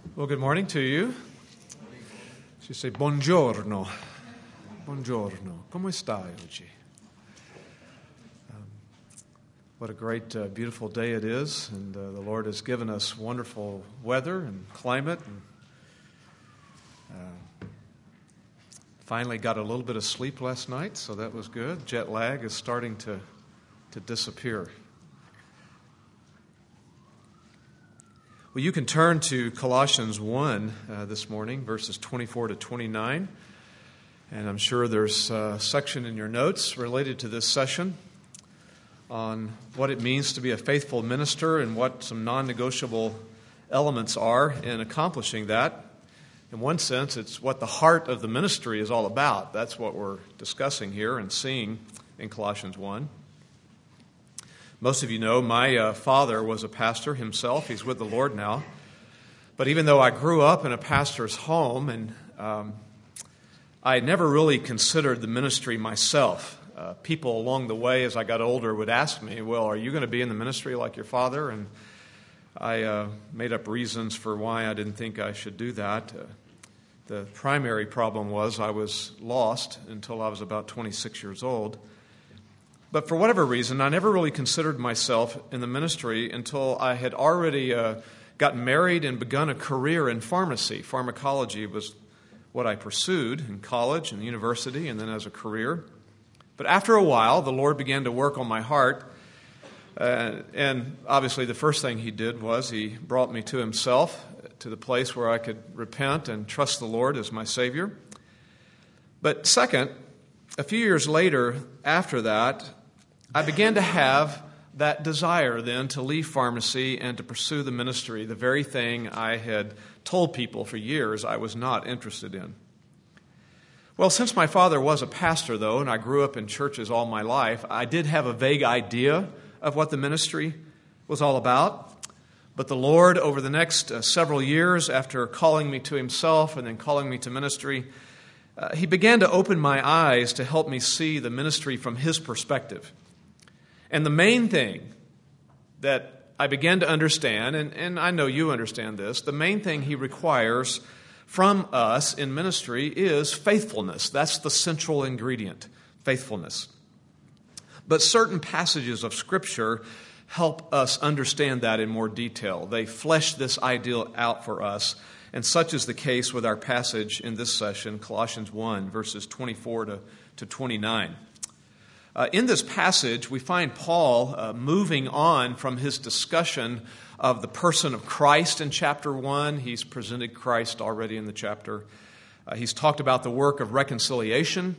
Well, good morning to you. She say buongiorno. Buongiorno. Come stai oggi? What a great, beautiful day it is, and the Lord has given us wonderful weather and climate. And finally got a little bit of sleep last night, so that was good. Jet lag is starting to disappear. Well, you can turn to Colossians 1 this morning, verses 24 to 29. And I'm sure there's a section in your notes related to this session on what it means to be a faithful minister and what some non-negotiable elements are in accomplishing that. In one sense, it's what the heart of the ministry is all about. That's what we're discussing here and seeing in Colossians 1. Most of you know my father was a pastor himself. He's with the Lord now. But even though I grew up in a pastor's home, and I never really considered the ministry myself. People along the way as I got older would ask me, well, are you going to be in the ministry like your father? And I made up reasons for why I didn't think I should do that. The primary problem was I was lost until I was about 26 years old. But for whatever reason, I never really considered myself in the ministry until I had already gotten married and begun a career in pharmacy. Pharmacology was what I pursued in college and university and then as a career. But after a while, the Lord began to work on my heart. And obviously the first thing He did was He brought me to Himself, to the place where I could repent and trust the Lord as my Savior. But second, a few years later after that, I began to have that desire then to leave pharmacy and to pursue the ministry, the very thing I had told people for years I was not interested in. Well, since my father was a pastor, though, and I grew up in churches all my life, I did have a vague idea of what the ministry was all about. But the Lord, over the next several years, after calling me to Himself and then calling me to ministry, He began to open my eyes to help me see the ministry from His perspective. And the main thing that I began to understand, and I know you understand this, the main thing He requires from us in ministry is faithfulness. That's the central ingredient, faithfulness. But certain passages of Scripture help us understand that in more detail. They flesh this ideal out for us, and such is the case with our passage in this session, Colossians 1, verses 24 to 29. In this passage, we find Paul moving on from his discussion of the person of Christ in chapter 1. He's presented Christ already in the chapter. He's talked about the work of reconciliation,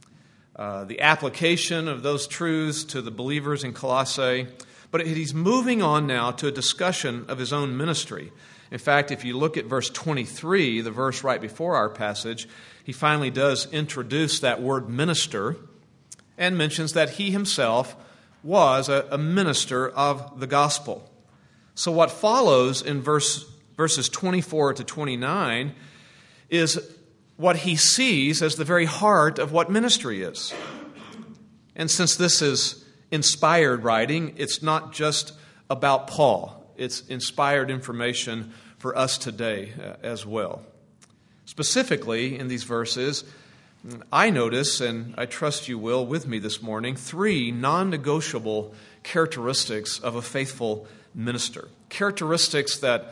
the application of those truths to the believers in Colossae. But he's moving on now to a discussion of his own ministry. In fact, if you look at verse 23, the verse right before our passage, he finally does introduce that word minister and mentions that he himself was a minister of the gospel. So what follows in verses 24 to 29 is what he sees as the very heart of what ministry is. And since this is inspired writing, it's not just about Paul. It's inspired information for us today as well. Specifically, in these verses, I notice, and I trust you will with me this morning, 3 non-negotiable characteristics of a faithful minister. Characteristics that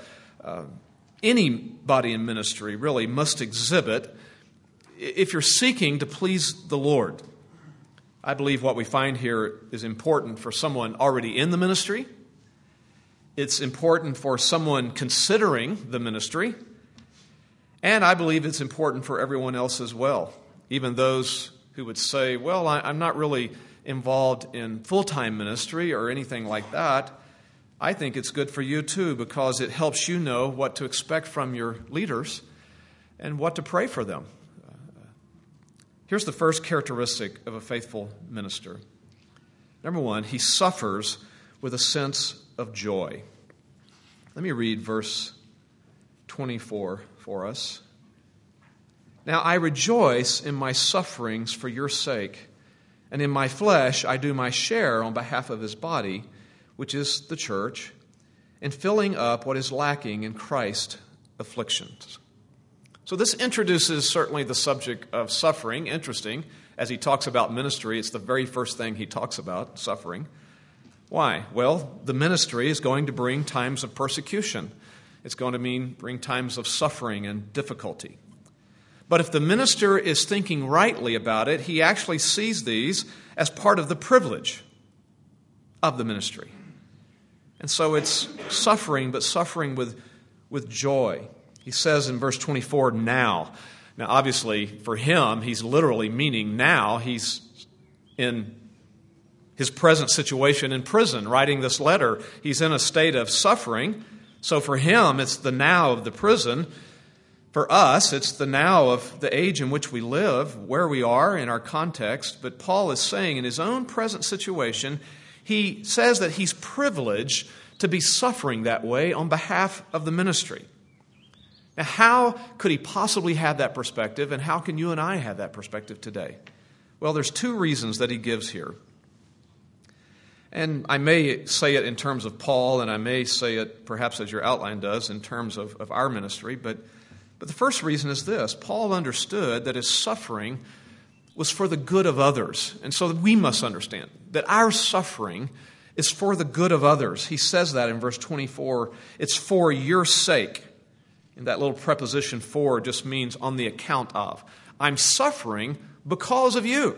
anybody in ministry really must exhibit if you're seeking to please the Lord. I believe what we find here is important for someone already in the ministry. It's important for someone considering the ministry. And I believe it's important for everyone else as well. Even those who would say, well, I'm not really involved in full-time ministry or anything like that. I think it's good for you too, because it helps you know what to expect from your leaders and what to pray for them. Here's the first characteristic of a faithful minister. Number 1, he suffers with a sense of joy. Let me read verse 24 for us. Now I rejoice in my sufferings for your sake, and in my flesh I do my share on behalf of His body, which is the church, in filling up what is lacking in Christ afflictions. So this introduces certainly the subject of suffering. Interesting, as he talks about ministry, it's the very first thing he talks about, suffering. Why? Well, the ministry is going to bring times of persecution. It's going to bring times of suffering and difficulty. But if the minister is thinking rightly about it, he actually sees these as part of the privilege of the ministry. And so it's suffering, but suffering with joy. He says in verse 24, now. Now, obviously, for him, he's literally meaning now. He's in his present situation in prison, writing this letter. He's in a state of suffering. So for him, it's the now of the prison. For us, it's the now of the age in which we live, where we are in our context. But Paul is saying in his own present situation, he says that he's privileged to be suffering that way on behalf of the ministry. Now, how could he possibly have that perspective, and how can you and I have that perspective today? Well, there's two reasons that he gives here. And I may say it in terms of Paul, and I may say it perhaps as your outline does in terms of our ministry, but the first reason is this. Paul understood that his suffering was for the good of others. And so we must understand that our suffering is for the good of others. He says that in verse 24. It's for your sake. And that little preposition for just means on the account of. I'm suffering because of you.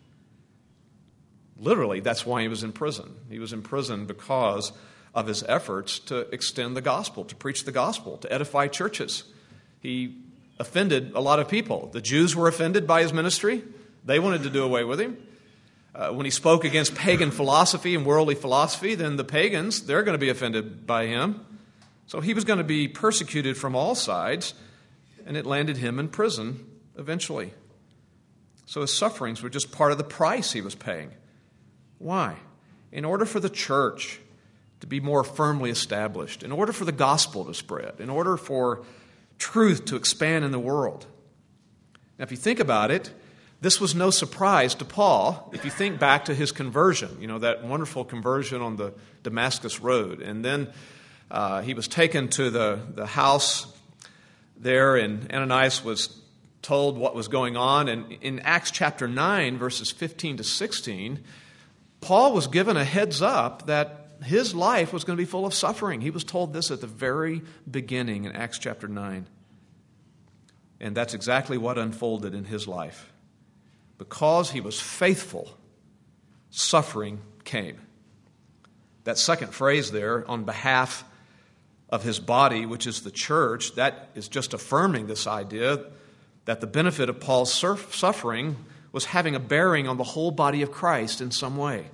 Literally, that's why he was in prison. He was in prison because of his efforts to extend the gospel, to preach the gospel, to edify churches. He offended a lot of people. The Jews were offended by his ministry. They wanted to do away with him. When he spoke against pagan philosophy and worldly philosophy, then the pagans, they're going to be offended by him. So he was going to be persecuted from all sides, and it landed him in prison eventually. So his sufferings were just part of the price he was paying. Why? In order for the church to be more firmly established, in order for the gospel to spread, in order for truth to expand in the world. Now, if you think about it, this was no surprise to Paul. If you think back to his conversion, that wonderful conversion on the Damascus Road. And then he was taken to the house there, and Ananias was told what was going on. And in Acts chapter 9, verses 15 to 16, Paul was given a heads up that his life was going to be full of suffering. He was told this at the very beginning in Acts chapter 9. And that's exactly what unfolded in his life. Because he was faithful, suffering came. That second phrase there, on behalf of his body, which is the church, that is just affirming this idea that the benefit of Paul's suffering was having a bearing on the whole body of Christ in some way.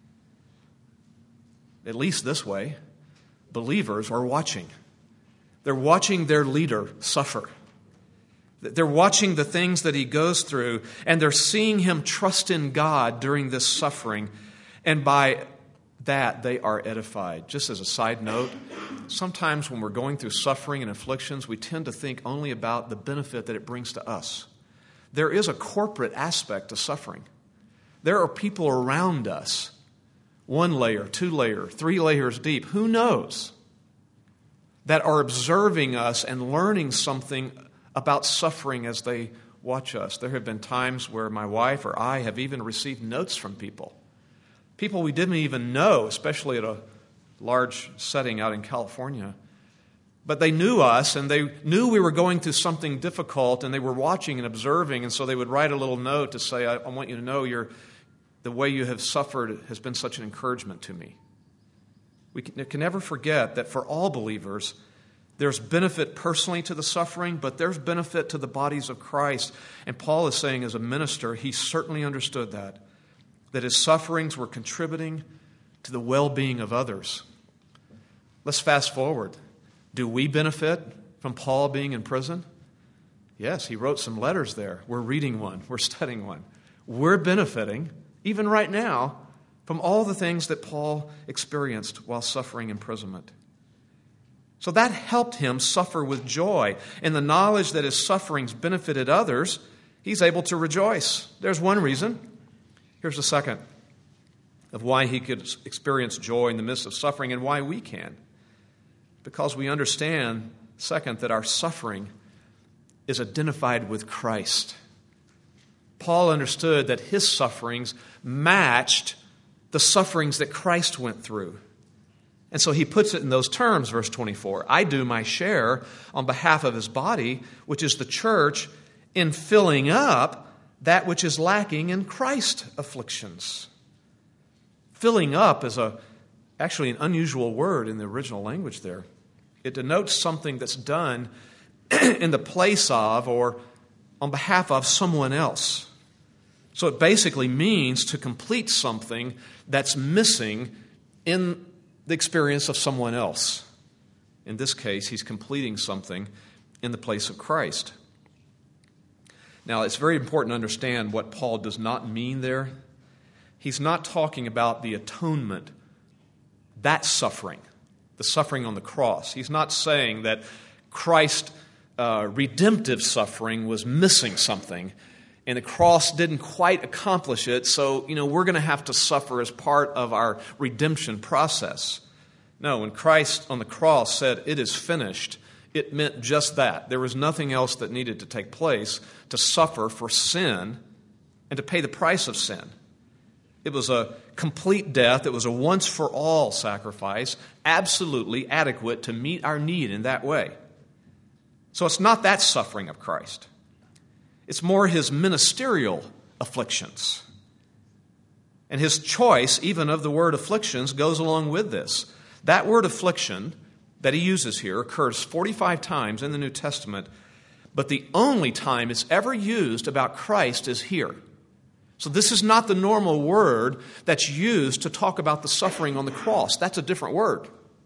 At least this way, believers are watching. They're watching their leader suffer. They're watching the things that he goes through, and they're seeing him trust in God during this suffering. And by that, they are edified. Just as a side note, sometimes when we're going through suffering and afflictions, we tend to think only about the benefit that it brings to us. There is a corporate aspect to suffering. There are people around us, 1 layer, 2 layer, 3 layers deep, who knows, that are observing us and learning something about suffering as they watch us. There have been times where my wife or I have even received notes from people we didn't even know, especially at a large setting out in California. But they knew us, and they knew we were going through something difficult, and they were watching and observing, and so they would write a little note to say, I want you to know the way you have suffered has been such an encouragement to me. We can never forget that for all believers, there's benefit personally to the suffering, but there's benefit to the bodies of Christ. And Paul is saying as a minister, he certainly understood that his sufferings were contributing to the well-being of others. Let's fast forward. Do we benefit from Paul being in prison? Yes, he wrote some letters there. We're reading one. We're studying one. We're benefiting, even right now, from all the things that Paul experienced while suffering imprisonment. So that helped him suffer with joy. In the knowledge that his sufferings benefited others, he's able to rejoice. There's one reason. Here's the second of why he could experience joy in the midst of suffering and why we can. Because we understand Second, that our suffering is identified with Christ. Paul understood that his sufferings matched the sufferings that Christ went through. And so he puts it in those terms, verse 24. I do my share on behalf of his body, which is the church, in filling up that which is lacking in Christ's afflictions. Filling up is actually an unusual word in the original language there. It denotes something that's done in the place of or on behalf of someone else. So it basically means to complete something that's missing in the experience of someone else. In this case, he's completing something in the place of Christ. Now, it's very important to understand what Paul does not mean there. He's not talking about the atonement, that suffering, the suffering on the cross. He's not saying that Christ's redemptive suffering was missing something and the cross didn't quite accomplish it, so, we're going to have to suffer as part of our redemption process. No, when Christ on the cross said, "It is finished," it meant just that. There was nothing else that needed to take place to suffer for sin and to pay the price of sin. It was a complete death. It was a once-for-all sacrifice, absolutely adequate to meet our need in that way. So it's not that suffering of Christ. It's more his ministerial afflictions. And his choice, even of the word afflictions, goes along with this. That word affliction that he uses here occurs 45 times in the New Testament, but the only time it's ever used about Christ is here. So this is not the normal word that's used to talk about the suffering on the cross. That's a different word.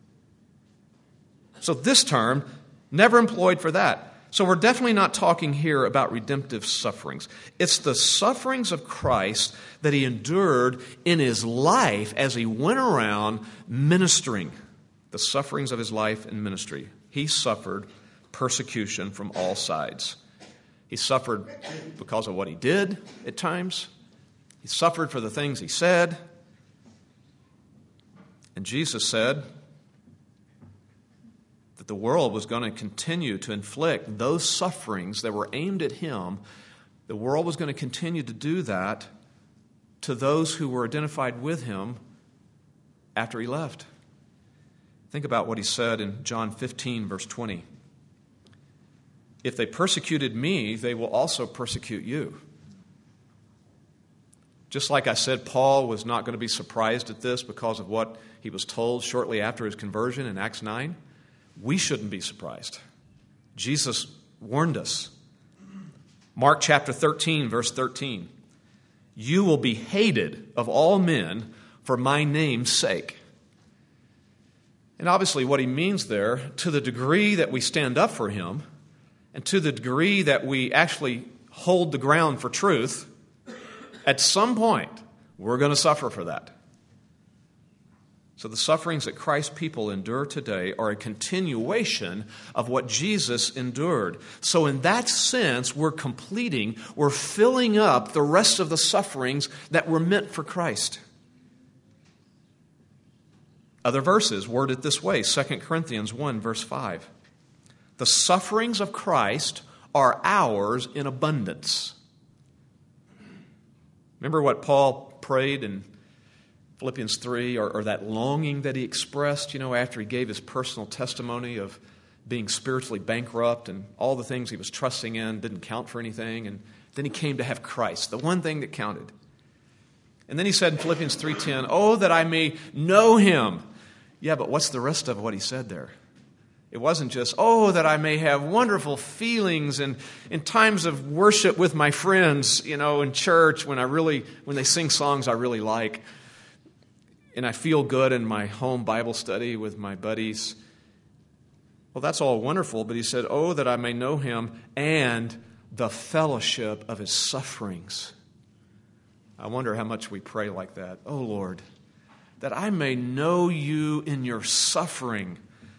So this term, never employed for that. So we're definitely not talking here about redemptive sufferings. It's the sufferings of Christ that he endured in his life as he went around ministering. The sufferings of his life and ministry. He suffered persecution from all sides. He suffered because of what he did at times. He suffered for the things he said. And Jesus said that the world was going to continue to inflict those sufferings that were aimed at him. The world was going to continue to do that to those who were identified with him after he left. Think about what he said in John 15, verse 20. If they persecuted me, they will also persecute you. Just like I said, Paul was not going to be surprised at this because of what he was told shortly after his conversion in Acts 9. We shouldn't be surprised. Jesus warned us. Mark chapter 13, verse 13. You will be hated of all men for my name's sake. And obviously what he means there, to the degree that we stand up for him, and to the degree that we actually hold the ground for truth, at some point we're going to suffer for that. So the sufferings that Christ's people endure today are a continuation of what Jesus endured. So in that sense, we're filling up the rest of the sufferings that were meant for Christ. Other verses word it this way, 2 Corinthians 1, verse 5. The sufferings of Christ are ours in abundance. Remember what Paul prayed in Philippians 3, or that longing that he expressed, after he gave his personal testimony of being spiritually bankrupt and all the things he was trusting in didn't count for anything, and then he came to have Christ, the one thing that counted. And then he said in Philippians 3:10, oh, that I may know him. Yeah, but what's the rest of what he said there? It wasn't just, oh, that I may have wonderful feelings and in times of worship with my friends, in church when they sing songs I really like. And I feel good in my home Bible study with my buddies. Well, that's all wonderful, but he said, oh, that I may know him and the fellowship of his sufferings. I wonder how much we pray like that. Oh, Lord, that I may know you in your suffering.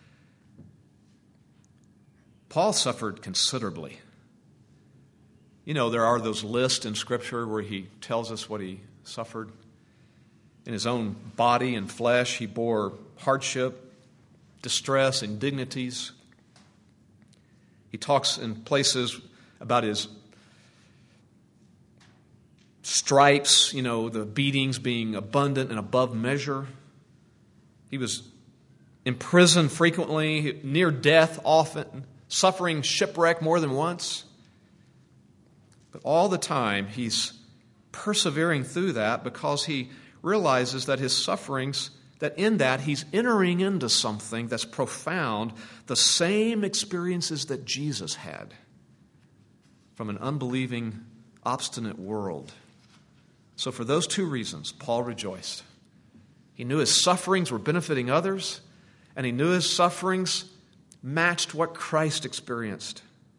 Paul suffered considerably. There are those lists in Scripture where he tells us what he suffered. In his own body and flesh, he bore hardship, distress, indignities. He talks in places about his stripes, the beatings being abundant and above measure. He was imprisoned frequently, near death often, suffering shipwreck more than once. But all the time, he's persevering through that because he realizes that his sufferings, that in that he's entering into something that's profound, the same experiences that Jesus had from an unbelieving, obstinate world. So for those two reasons, Paul rejoiced. He knew his sufferings were benefiting others, and he knew his sufferings matched what Christ experienced.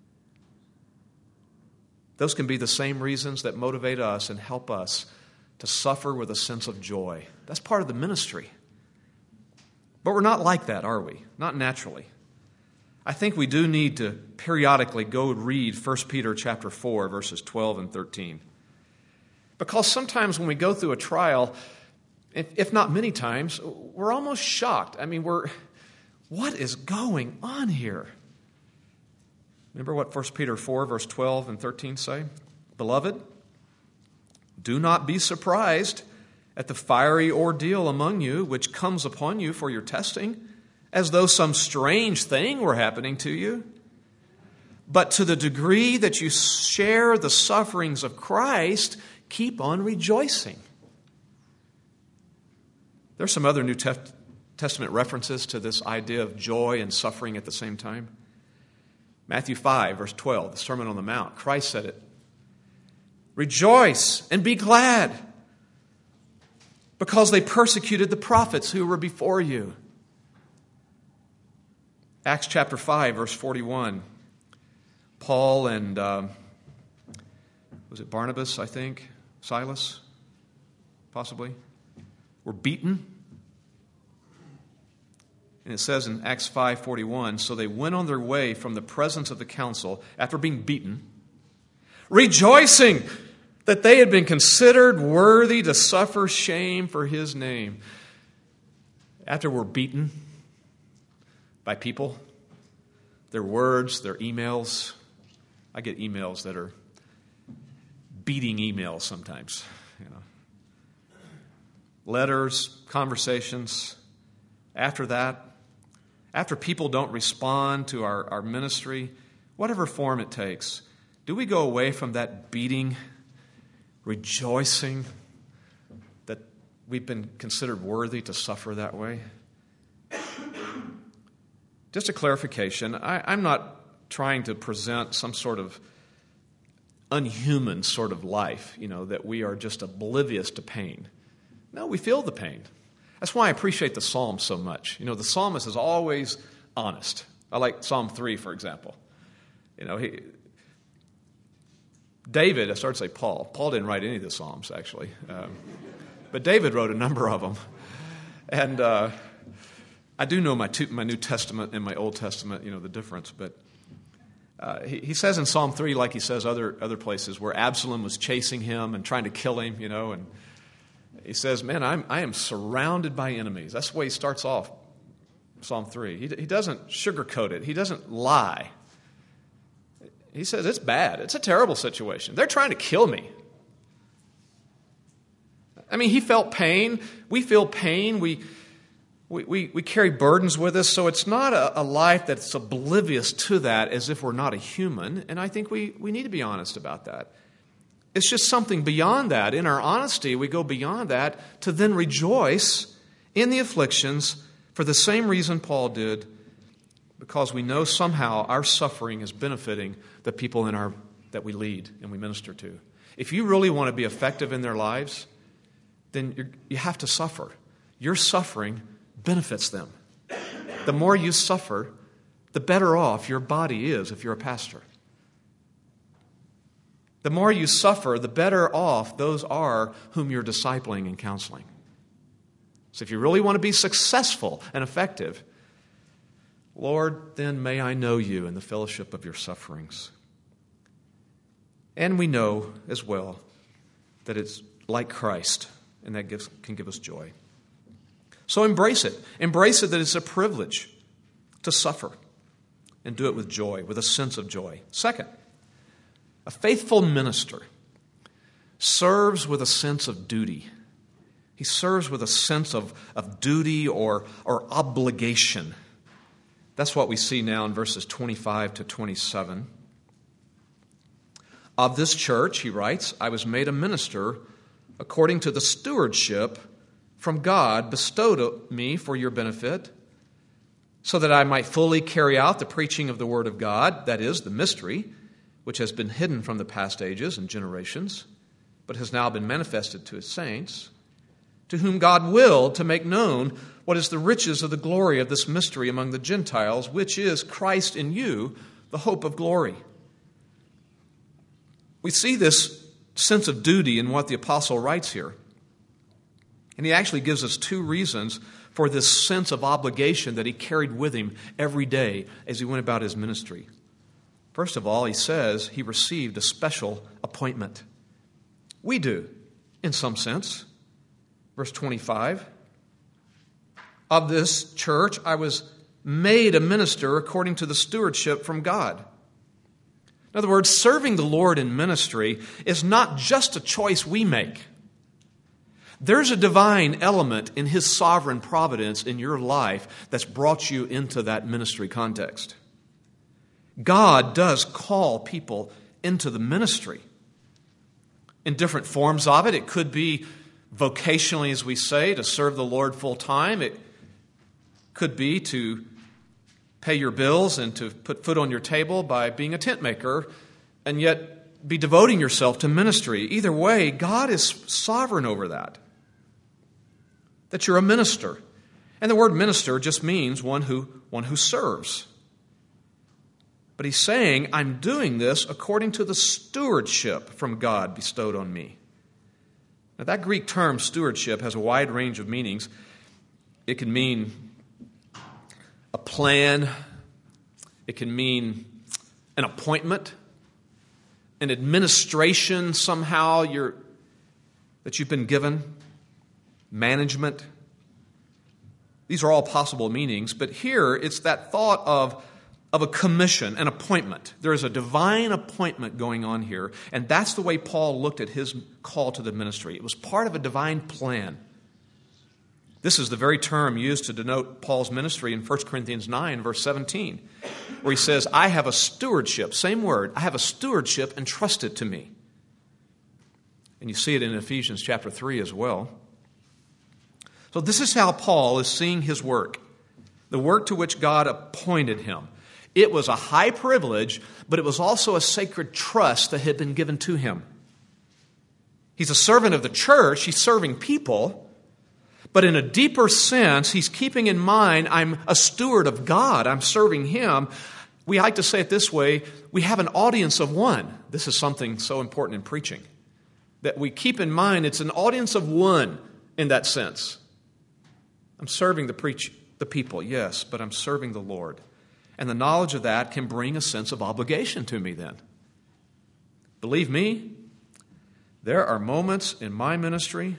Those can be the same reasons that motivate us and help us to suffer with a sense of joy. That's part of the ministry. But we're not like that, are we? Not naturally. I think we do need to periodically go read 1 Peter chapter 4, verses 12 and 13. Because sometimes when we go through a trial, if not many times, we're almost shocked. What is going on here? Remember what 1 Peter 4, verse 12 and 13 say? Beloved, do not be surprised at the fiery ordeal among you, which comes upon you for your testing, as though some strange thing were happening to you. But to the degree that you share the sufferings of Christ, keep on rejoicing. There's some other New Testament references to this idea of joy and suffering at the same time. Matthew 5, verse 12, the Sermon on the Mount. Christ said it. Rejoice and be glad, because they persecuted the prophets who were before you. Acts chapter 5, verse 41. Paul and, was it Barnabas, I think? Silas, possibly, were beaten. And it says in Acts 5:41, so they went on their way from the presence of the council after being beaten, rejoicing that they had been considered worthy to suffer shame for his name. After we're beaten by people, their words, their emails. I get emails that are beating emails sometimes. Letters, conversations. After that, after people don't respond to our ministry, whatever form it takes, do we go away from that beating, rejoicing that we've been considered worthy to suffer that way? Just a clarification, I'm not trying to present some sort of unhuman sort of life, that we are just oblivious to pain. No, we feel the pain. That's why I appreciate the Psalms so much. The psalmist is always honest. I like Psalm 3, for example. David, I started to say Paul. Paul didn't write any of the Psalms, actually. But David wrote a number of them. And I do know my New Testament and my Old Testament, the difference. But he says in Psalm 3, like he says other places, where Absalom was chasing him and trying to kill him, and he says, man, I am surrounded by enemies. That's the way he starts off Psalm 3. He doesn't sugarcoat it. He doesn't lie. He says, it's bad. It's a terrible situation. They're trying to kill me. He felt pain. We feel pain. We carry burdens with us, so it's not a life that's oblivious to that as if we're not a human, and I think we need to be honest about that. It's just something beyond that. In our honesty, we go beyond that to then rejoice in the afflictions for the same reason Paul did, because we know somehow our suffering is benefiting the people that we lead and we minister to. If you really want to be effective in their lives, then you have to suffer. Your suffering benefits them. The more you suffer, the better off your body is if you're a pastor. The more you suffer, the better off those are whom you're discipling and counseling. So if you really want to be successful and effective, Lord, then may I know you in the fellowship of your sufferings. And we know as well that it's like Christ, and that can give us joy. So embrace it. Embrace it that it's a privilege to suffer. and do it with joy, with a sense of joy. Second, a faithful minister serves with a sense of duty. He serves with a sense of duty or obligation. That's what we see now in verses 25 to 27. Of this church, he writes, I was made a minister according to the stewardship from God bestowed on me for your benefit, so that I might fully carry out the preaching of the Word of God, that is, the mystery, which has been hidden from the past ages and generations, but has now been manifested to His saints, to whom God willed to make known what is the riches of the glory of this mystery among the Gentiles, which is Christ in you, the hope of glory. We see this sense of duty in what the apostle writes here. And he actually gives us two reasons for this sense of obligation that he carried with him every day as he went about his ministry. First of all, he says he received a special appointment. We do, in some sense. Verse 25, of this church I was made a minister according to the stewardship from God. In other words, serving the Lord in ministry is not just a choice we make. There's a divine element in His sovereign providence in your life that's brought you into that ministry context. God does call people into the ministry in different forms of it. It could be vocationally, as we say, to serve the Lord full time. It could be to pay your bills and to put food on your table by being a tent maker, and yet be devoting yourself to ministry. Either way, God is sovereign over that. That you're a minister. And the word minister just means one who serves. But he's saying, I'm doing this according to the stewardship from God bestowed on me. Now that Greek term, stewardship, has a wide range of meanings. It can mean a plan. It can mean an appointment, an administration somehow that you've been given, management. These are all possible meanings, but here it's that thought of a commission, an appointment. There is a divine appointment going on here, and that's the way Paul looked at his call to the ministry. It was part of a divine plan. This is the very term used to denote Paul's ministry in 1 Corinthians 9, verse 17, where he says, I have a stewardship, same word, I have a stewardship entrusted to me. And you see it in Ephesians chapter 3 as well. So this is how Paul is seeing his work, the work to which God appointed him. It was a high privilege, but it was also a sacred trust that had been given to him. He's a servant of the church, he's serving people, but in a deeper sense, he's keeping in mind, I'm a steward of God, I'm serving Him. We like to say it this way, we have an audience of one. This is something so important in preaching, that we keep in mind it's an audience of one in that sense. I'm serving the people, yes, but I'm serving the Lord. And the knowledge of that can bring a sense of obligation to me then. Believe me, there are moments in my ministry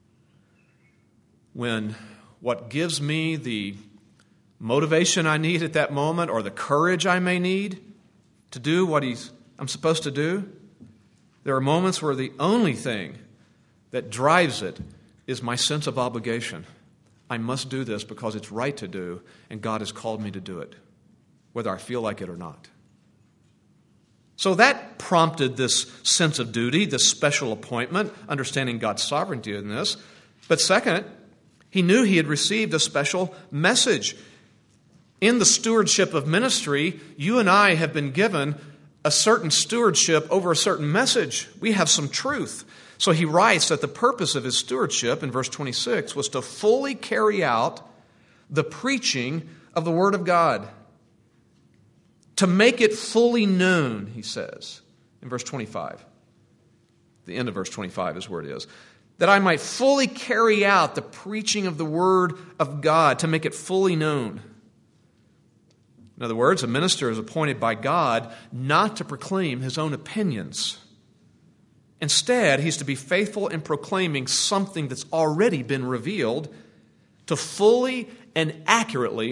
when what gives me the motivation I need at that moment or the courage I may need to do what I'm supposed to do, there are moments where the only thing that drives it is my sense of obligation. I must do this because it's right to do, and God has called me to do it, whether I feel like it or not. So that prompted this sense of duty, this special appointment, understanding God's sovereignty in this. But second, he knew he had received a special message. In the stewardship of ministry, you and I have been given a certain stewardship over a certain message. We have some truth. So he writes that the purpose of his stewardship in verse 26 was to fully carry out the preaching of the Word of God. To make it fully known, he says in verse 25. The end of verse 25 is where it is. That I might fully carry out the preaching of the Word of God, to make it fully known. In other words, a minister is appointed by God not to proclaim his own opinions. Instead, he's to be faithful in proclaiming something that's already been revealed, to fully and accurately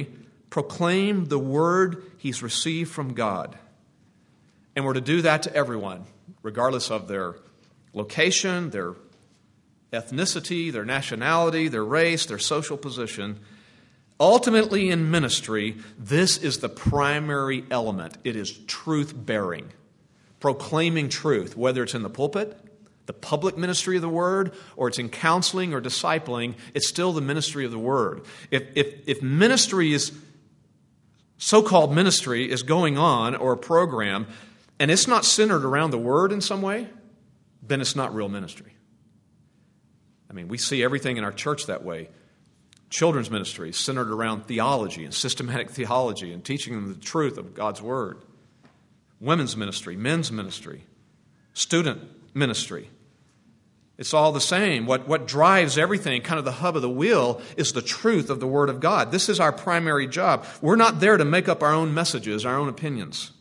proclaim the word he's received from God. And we're to do that to everyone, regardless of their location, their ethnicity, their nationality, their race, their social position. Ultimately, in ministry, this is the primary element. It is truth-bearing, proclaiming truth, whether it's in the pulpit, the public ministry of the word, or it's in counseling or discipling. It's still the ministry of the word. If ministry is, so-called ministry is going on, or a program, and it's not centered around the word in some way, then it's not real ministry. I mean, we see everything in our church that way. Children's ministry is centered around theology and systematic theology and teaching them the truth of God's word. Women's ministry, men's ministry, student ministry. It's all the same. What drives everything, kind of the hub of the wheel, is the truth of the Word of God. This is our primary job. We're not there to make up our own messages, our own opinions.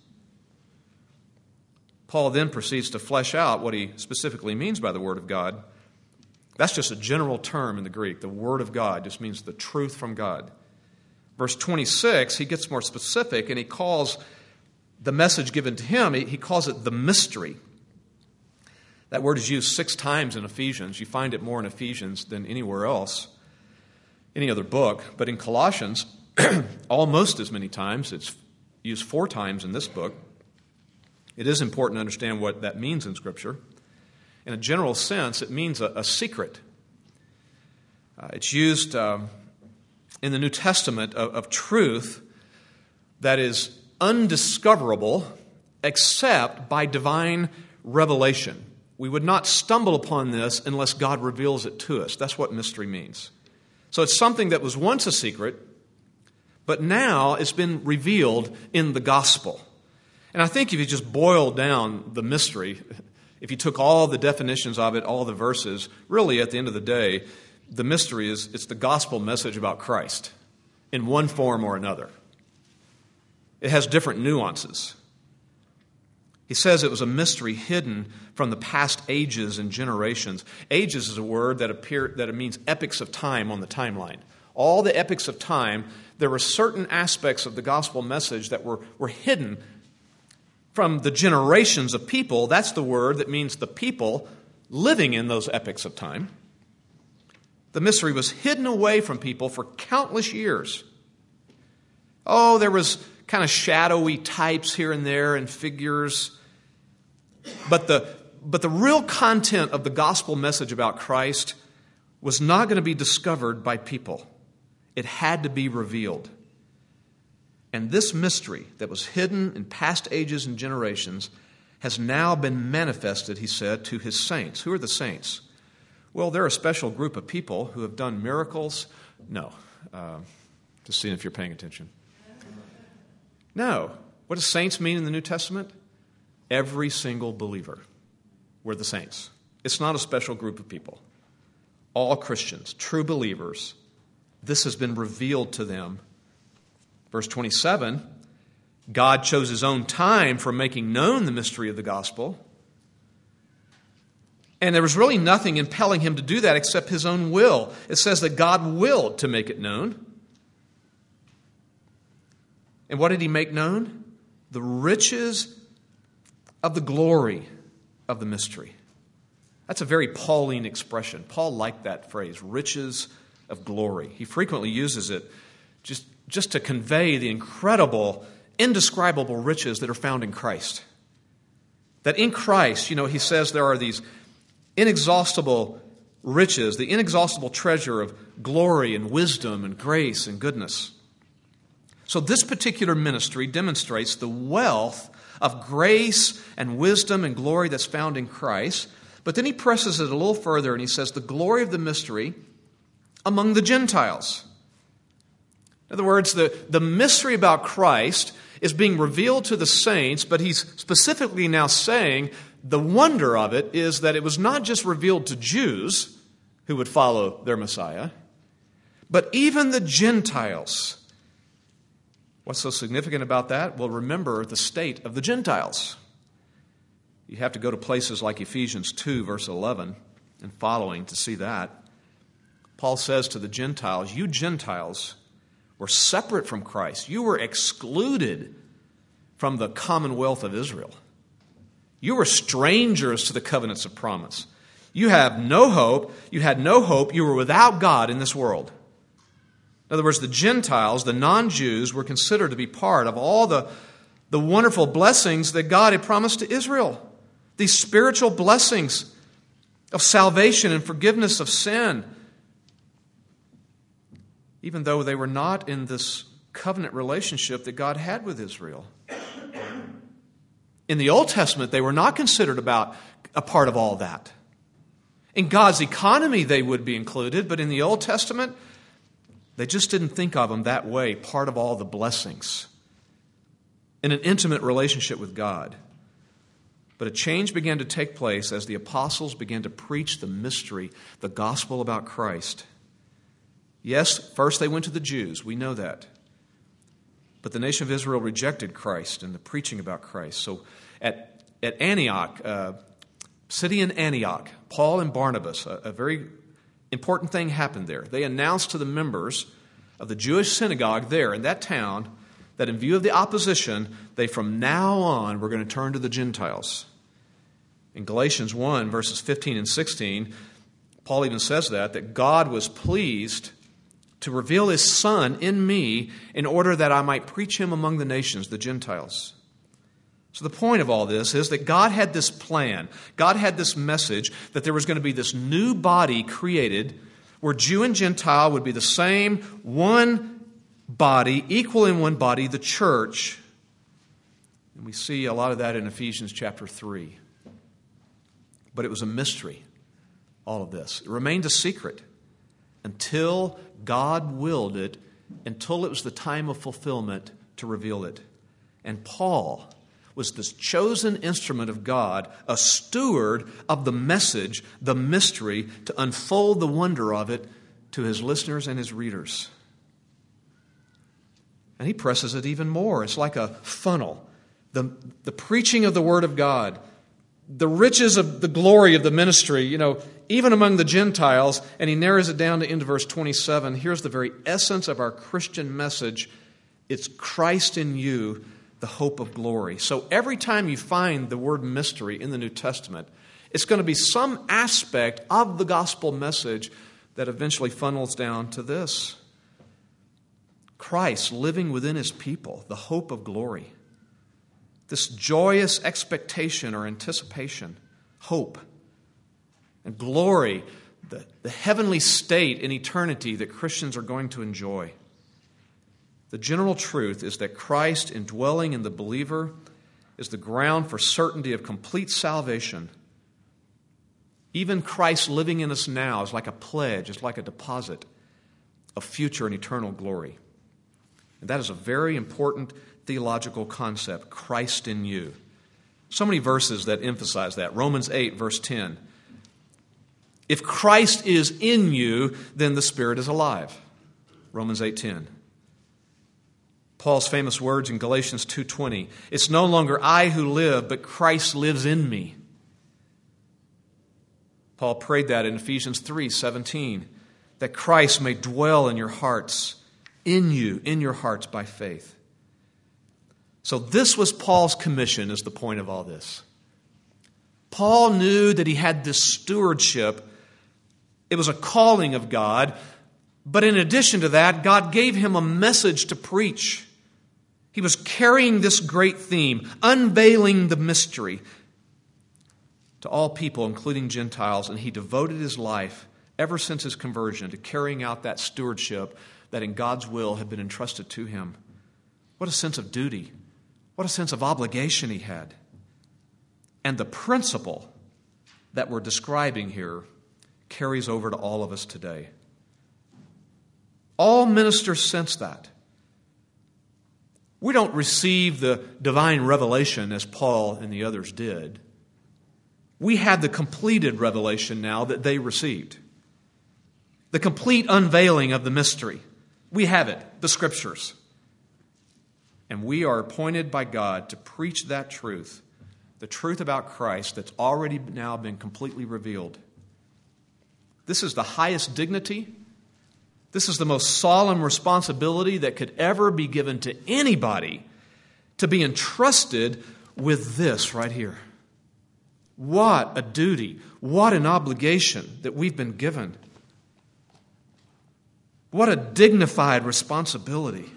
Paul then proceeds to flesh out what he specifically means by the Word of God. That's just a general term in the Greek. The Word of God just means the truth from God. Verse 26, he gets more specific, and he calls the message given to him, he calls it the mystery. That word is used 6 times in Ephesians. You find it more in Ephesians than anywhere else, any other book. But in Colossians, almost as many times. It's used 4 times in this book. It is important to understand what that means in Scripture. In a general sense, it means a secret. It's used in the New Testament of truth that is undiscoverable except by divine revelation. We would not stumble upon this unless God reveals it to us. That's what mystery means. So it's something that was once a secret, but now it's been revealed in the gospel. And I think if you just boil down the mystery, if you took all the definitions of it, all the verses, really at the end of the day, the mystery is it's the gospel message about Christ in one form or another. It has different nuances. He says it was a mystery hidden from the past ages and generations. Ages is a word that it means epochs of time on the timeline. All the epochs of time, there were certain aspects of the gospel message that were hidden from the generations of people. That's the word that means the people living in those epochs of time. The mystery was hidden away from people for countless years. Oh, there was kind of shadowy types here and there and figures. But the real content of the gospel message about Christ was not going to be discovered by people. It had to be revealed. And this mystery that was hidden in past ages and generations has now been manifested, he said, to his saints. Who are the saints? Well, they're a special group of people who have done miracles. No. Just seeing if you're paying attention. No. What does saints mean in the New Testament? Every single believer. We're the saints. It's not a special group of people. All Christians, true believers, this has been revealed to them. Verse 27, God chose his own time for making known the mystery of the gospel. And there was really nothing impelling him to do that except his own will. It says that God willed to make it known. And what did he make known? The riches of the glory of the mystery. That's a very Pauline expression. Paul liked that phrase, riches of glory. He frequently uses it just to convey the incredible, indescribable riches that are found in Christ. That in Christ, he says there are these inexhaustible riches, the inexhaustible treasure of glory and wisdom and grace and goodness. So this particular ministry demonstrates the wealth of grace and wisdom and glory that's found in Christ. But then he presses it a little further and he says the glory of the mystery among the Gentiles. In other words, the mystery about Christ is being revealed to the saints, but he's specifically now saying the wonder of it is that it was not just revealed to Jews who would follow their Messiah, but even the Gentiles. What's so significant about that? Well, remember the state of the Gentiles. You have to go to places like Ephesians 2, verse 11 and following to see that. Paul says to the Gentiles, you Gentiles were separate from Christ. You were excluded from the commonwealth of Israel. You were strangers to the covenants of promise. You have no hope. You had no hope. You were without God in this world. In other words, the Gentiles, the non-Jews, were considered to be part of all the wonderful blessings that God had promised to Israel. These spiritual blessings of salvation and forgiveness of sin. Even though they were not in this covenant relationship that God had with Israel. In the Old Testament, they were not considered about a part of all that. In God's economy, they would be included, but in the Old Testament, they just didn't think of them that way, part of all the blessings. In an intimate relationship with God. But a change began to take place as the apostles began to preach the mystery, the gospel about Christ. Yes, first they went to the Jews. We know that. But the nation of Israel rejected Christ and the preaching about Christ. So at Antioch, city in Antioch, Paul and Barnabas, a very important thing happened there. They announced to the members of the Jewish synagogue there in that town that in view of the opposition, they from now on were going to turn to the Gentiles. In Galatians 1, verses 15 and 16, Paul even says that God was pleased to reveal His Son in me in order that I might preach Him among the nations, the Gentiles. So the point of all this is that God had this plan. God had this message that there was going to be this new body created where Jew and Gentile would be the same, one body, equal in one body, the church. And we see a lot of that in Ephesians chapter 3. But it was a mystery, all of this. It remained a secret until God willed it, until it was the time of fulfillment to reveal it. And Paul was this chosen instrument of God, a steward of the message, the mystery, to unfold the wonder of it to his listeners and his readers. And he presses it even more. It's like a funnel. The preaching of the Word of God, the riches of the glory of the ministry, even among the Gentiles, and he narrows it down to into verse 27. Here's the very essence of our Christian message. It's Christ in you, the hope of glory. So every time you find the word mystery in the New Testament, it's going to be some aspect of the gospel message that eventually funnels down to this. Christ living within His people, the hope of glory. This joyous expectation or anticipation, hope, and glory, the heavenly state in eternity that Christians are going to enjoy. The general truth is that Christ indwelling in the believer is the ground for certainty of complete salvation. Even Christ living in us now is like a pledge, it's like a deposit of future and eternal glory. And that is a very important theological concept, Christ in you. So many verses that emphasize that. Romans 8, verse 10. If Christ is in you, then the Spirit is alive. Romans 8:10. Paul's famous words in Galatians 2:20. It's no longer I who live, but Christ lives in me. Paul prayed that in Ephesians 3:17, that Christ may dwell in your hearts, in you, in your hearts by faith. So this was Paul's commission, is the point of all this. Paul knew that he had this stewardship. It was a calling of God. But in addition to that, God gave him a message to preach. He was carrying this great theme, unveiling the mystery to all people, including Gentiles. And he devoted his life, ever since his conversion, to carrying out that stewardship that in God's will had been entrusted to him. What a sense of duty. What a sense of obligation he had. And the principle that we're describing here carries over to all of us today. All ministers sense that. We don't receive the divine revelation as Paul and the others did. We have the completed revelation now that they received. The complete unveiling of the mystery. We have it, the Scriptures. And we are appointed by God to preach that truth, the truth about Christ that's already now been completely revealed. This is the highest dignity This is the most solemn responsibility that could ever be given to anybody, to be entrusted with this right here. What a duty, what an obligation that we've been given. What a dignified responsibility.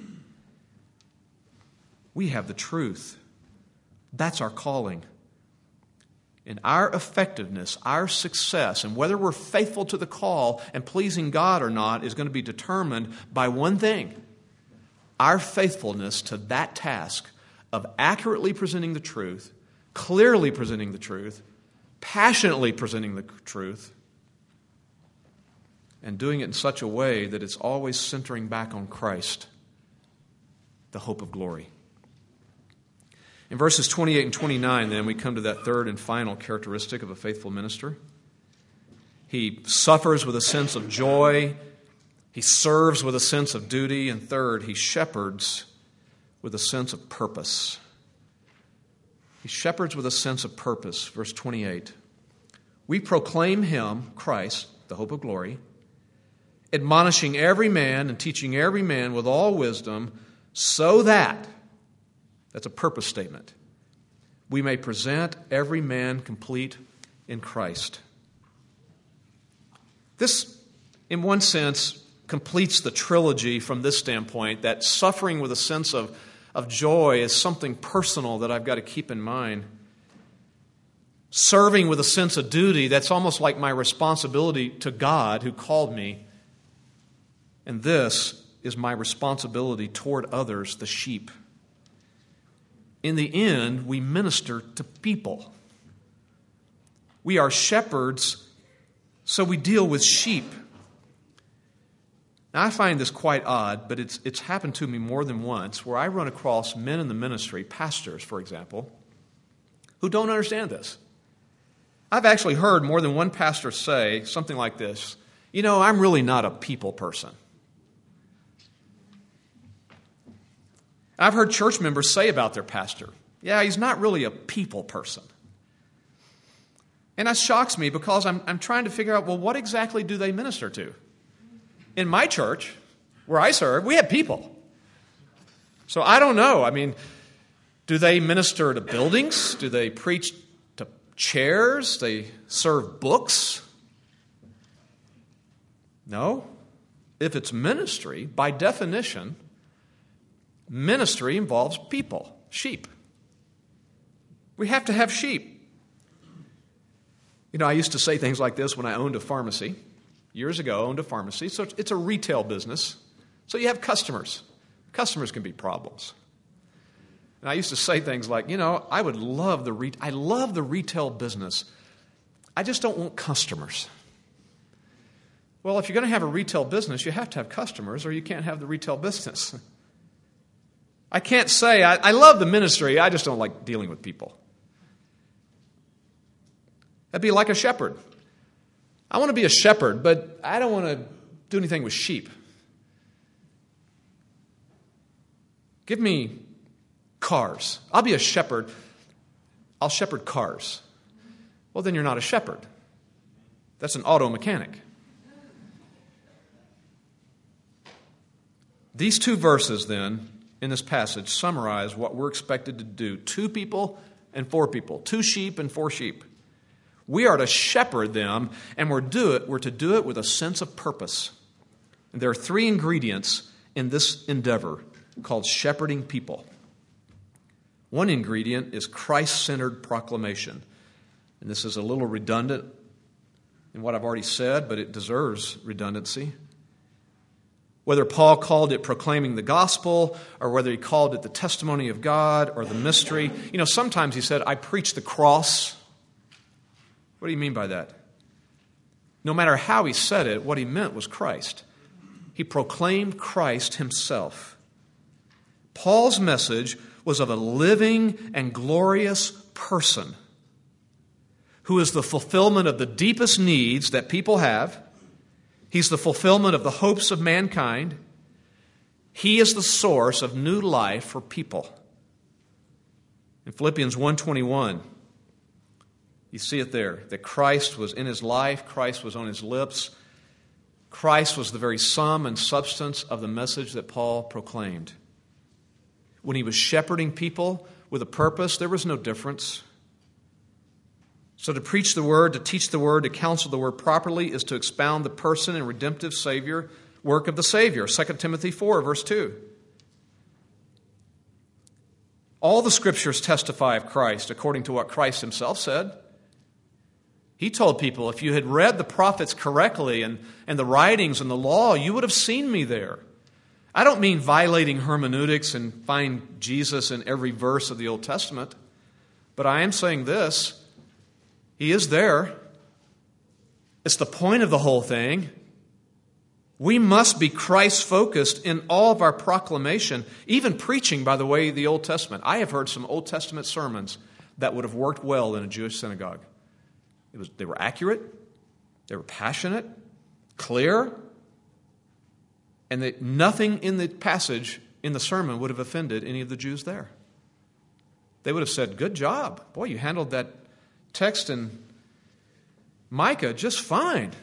We have the truth. That's our calling. And our effectiveness, our success, and whether we're faithful to the call and pleasing God or not is going to be determined by one thing: our faithfulness to that task of accurately presenting the truth, clearly presenting the truth, passionately presenting the truth, and doing it in such a way that it's always centering back on Christ, the hope of glory. In verses 28 and 29, then, we come to that third and final characteristic of a faithful minister. He suffers with a sense of joy. He serves with a sense of duty. And third, he shepherds with a sense of purpose. He shepherds with a sense of purpose. Verse 28. We proclaim him, Christ, the hope of glory, admonishing every man and teaching every man with all wisdom, so that, that's a purpose statement, we may present every man complete in Christ. This, in one sense, completes the trilogy from this standpoint, that suffering with a sense of joy is something personal that I've got to keep in mind. Serving with a sense of duty, that's almost like my responsibility to God who called me. And this is my responsibility toward others, the sheep. In the end, we minister to people. We are shepherds, so we deal with sheep. Now, I find this quite odd, but it's happened to me more than once, where I run across men in the ministry, pastors, for example, who don't understand this. I've actually heard more than one pastor say something like this: I'm really not a people person. I've heard church members say about their pastor, he's not really a people person. And that shocks me, because I'm trying to figure out, what exactly do they minister to? In my church, where I serve, we have people. So I don't know. Do they minister to buildings? Do they preach to chairs? They serve books? No. If it's ministry, by definition, ministry involves people, sheep. We have to have sheep. I used to say things like this when I owned a pharmacy. Years ago, I owned a pharmacy. So it's a retail business. So you have customers. Customers can be problems. And I used to say things like, I love the retail business. I just don't want customers. Well, if you're going to have a retail business, you have to have customers, or you can't have the retail business. I can't say, I love the ministry, I just don't like dealing with people. That'd be like a shepherd. I want to be a shepherd, but I don't want to do anything with sheep. Give me cars. I'll be a shepherd. I'll shepherd cars. Well, then you're not a shepherd. That's an auto mechanic. These two verses, then, in this passage, summarize what we're expected to do. 2 people and 4 people. 2 sheep and 4 sheep. We are to shepherd them, and we're to do it with a sense of purpose. And there are 3 ingredients in this endeavor called shepherding people. One ingredient is Christ-centered proclamation. And this is a little redundant in what I've already said, but it deserves redundancy. Whether Paul called it proclaiming the gospel, or whether he called it the testimony of God or the mystery. Sometimes he said, I preach the cross. What do you mean by that? No matter how he said it, what he meant was Christ. He proclaimed Christ himself. Paul's message was of a living and glorious person who is the fulfillment of the deepest needs that people have. He's the fulfillment of the hopes of mankind. He is the source of new life for people. In Philippians 1:21, you see it there, that Christ was in his life, Christ was on his lips. Christ was the very sum and substance of the message that Paul proclaimed. When he was shepherding people with a purpose, there was no difference. So to preach the word, to teach the word, to counsel the word properly is to expound the person and redemptive Savior, work of the Savior. 2 Timothy 4, verse 2. All the Scriptures testify of Christ according to what Christ himself said. He told people, if you had read the prophets correctly and the writings and the law, you would have seen me there. I don't mean violating hermeneutics and find Jesus in every verse of the Old Testament, but I am saying this. He is there. It's the point of the whole thing. We must be Christ-focused in all of our proclamation, even preaching, by the way, the Old Testament. I have heard some Old Testament sermons that would have worked well in a Jewish synagogue. They were accurate, they were passionate, clear, and that nothing in the passage in the sermon would have offended any of the Jews there. They would have said, good job. Boy, you handled that text in Micah just fine.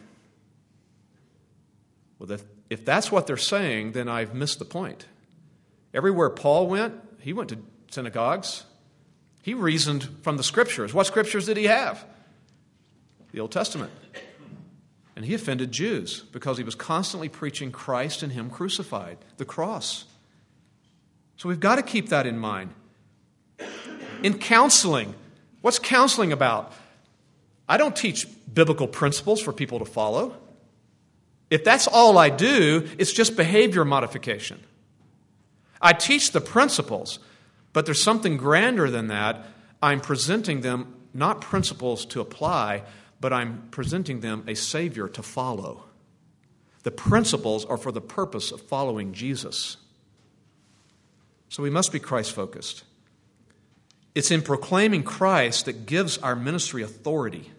Well, if that's what they're saying, then I've missed the point. Everywhere Paul went, he went to synagogues. He reasoned from the Scriptures. What Scriptures did he have? The Old Testament. And he offended Jews because he was constantly preaching Christ and him crucified, the cross. So we've got to keep that in mind. In counseling, what's counseling about? I don't teach biblical principles for people to follow. If that's all I do, it's just behavior modification. I teach the principles, but there's something grander than that. I'm presenting them not principles to apply, but I'm presenting them a Savior to follow. The principles are for the purpose of following Jesus. So we must be Christ-focused. It's in proclaiming Christ that gives our ministry authority.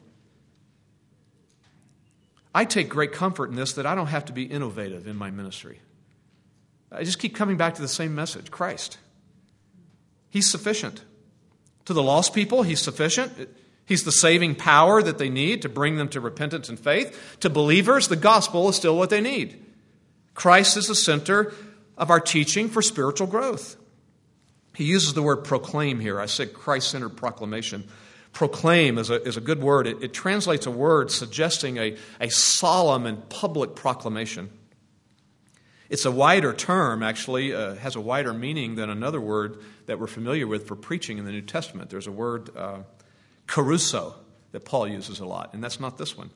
I take great comfort in this, that I don't have to be innovative in my ministry. I just keep coming back to the same message, Christ. He's sufficient. To the lost people, He's sufficient. He's the saving power that they need to bring them to repentance and faith. To believers, the gospel is still what they need. Christ is the center of our teaching for spiritual growth. He uses the word proclaim here. I said Christ-centered proclamation. Proclaim is a good word. It translates a word suggesting a solemn and public proclamation. It's a wider term, actually, has a wider meaning than another word that we're familiar with for preaching in the New Testament. There's a word, caruso, that Paul uses a lot, and that's not this one.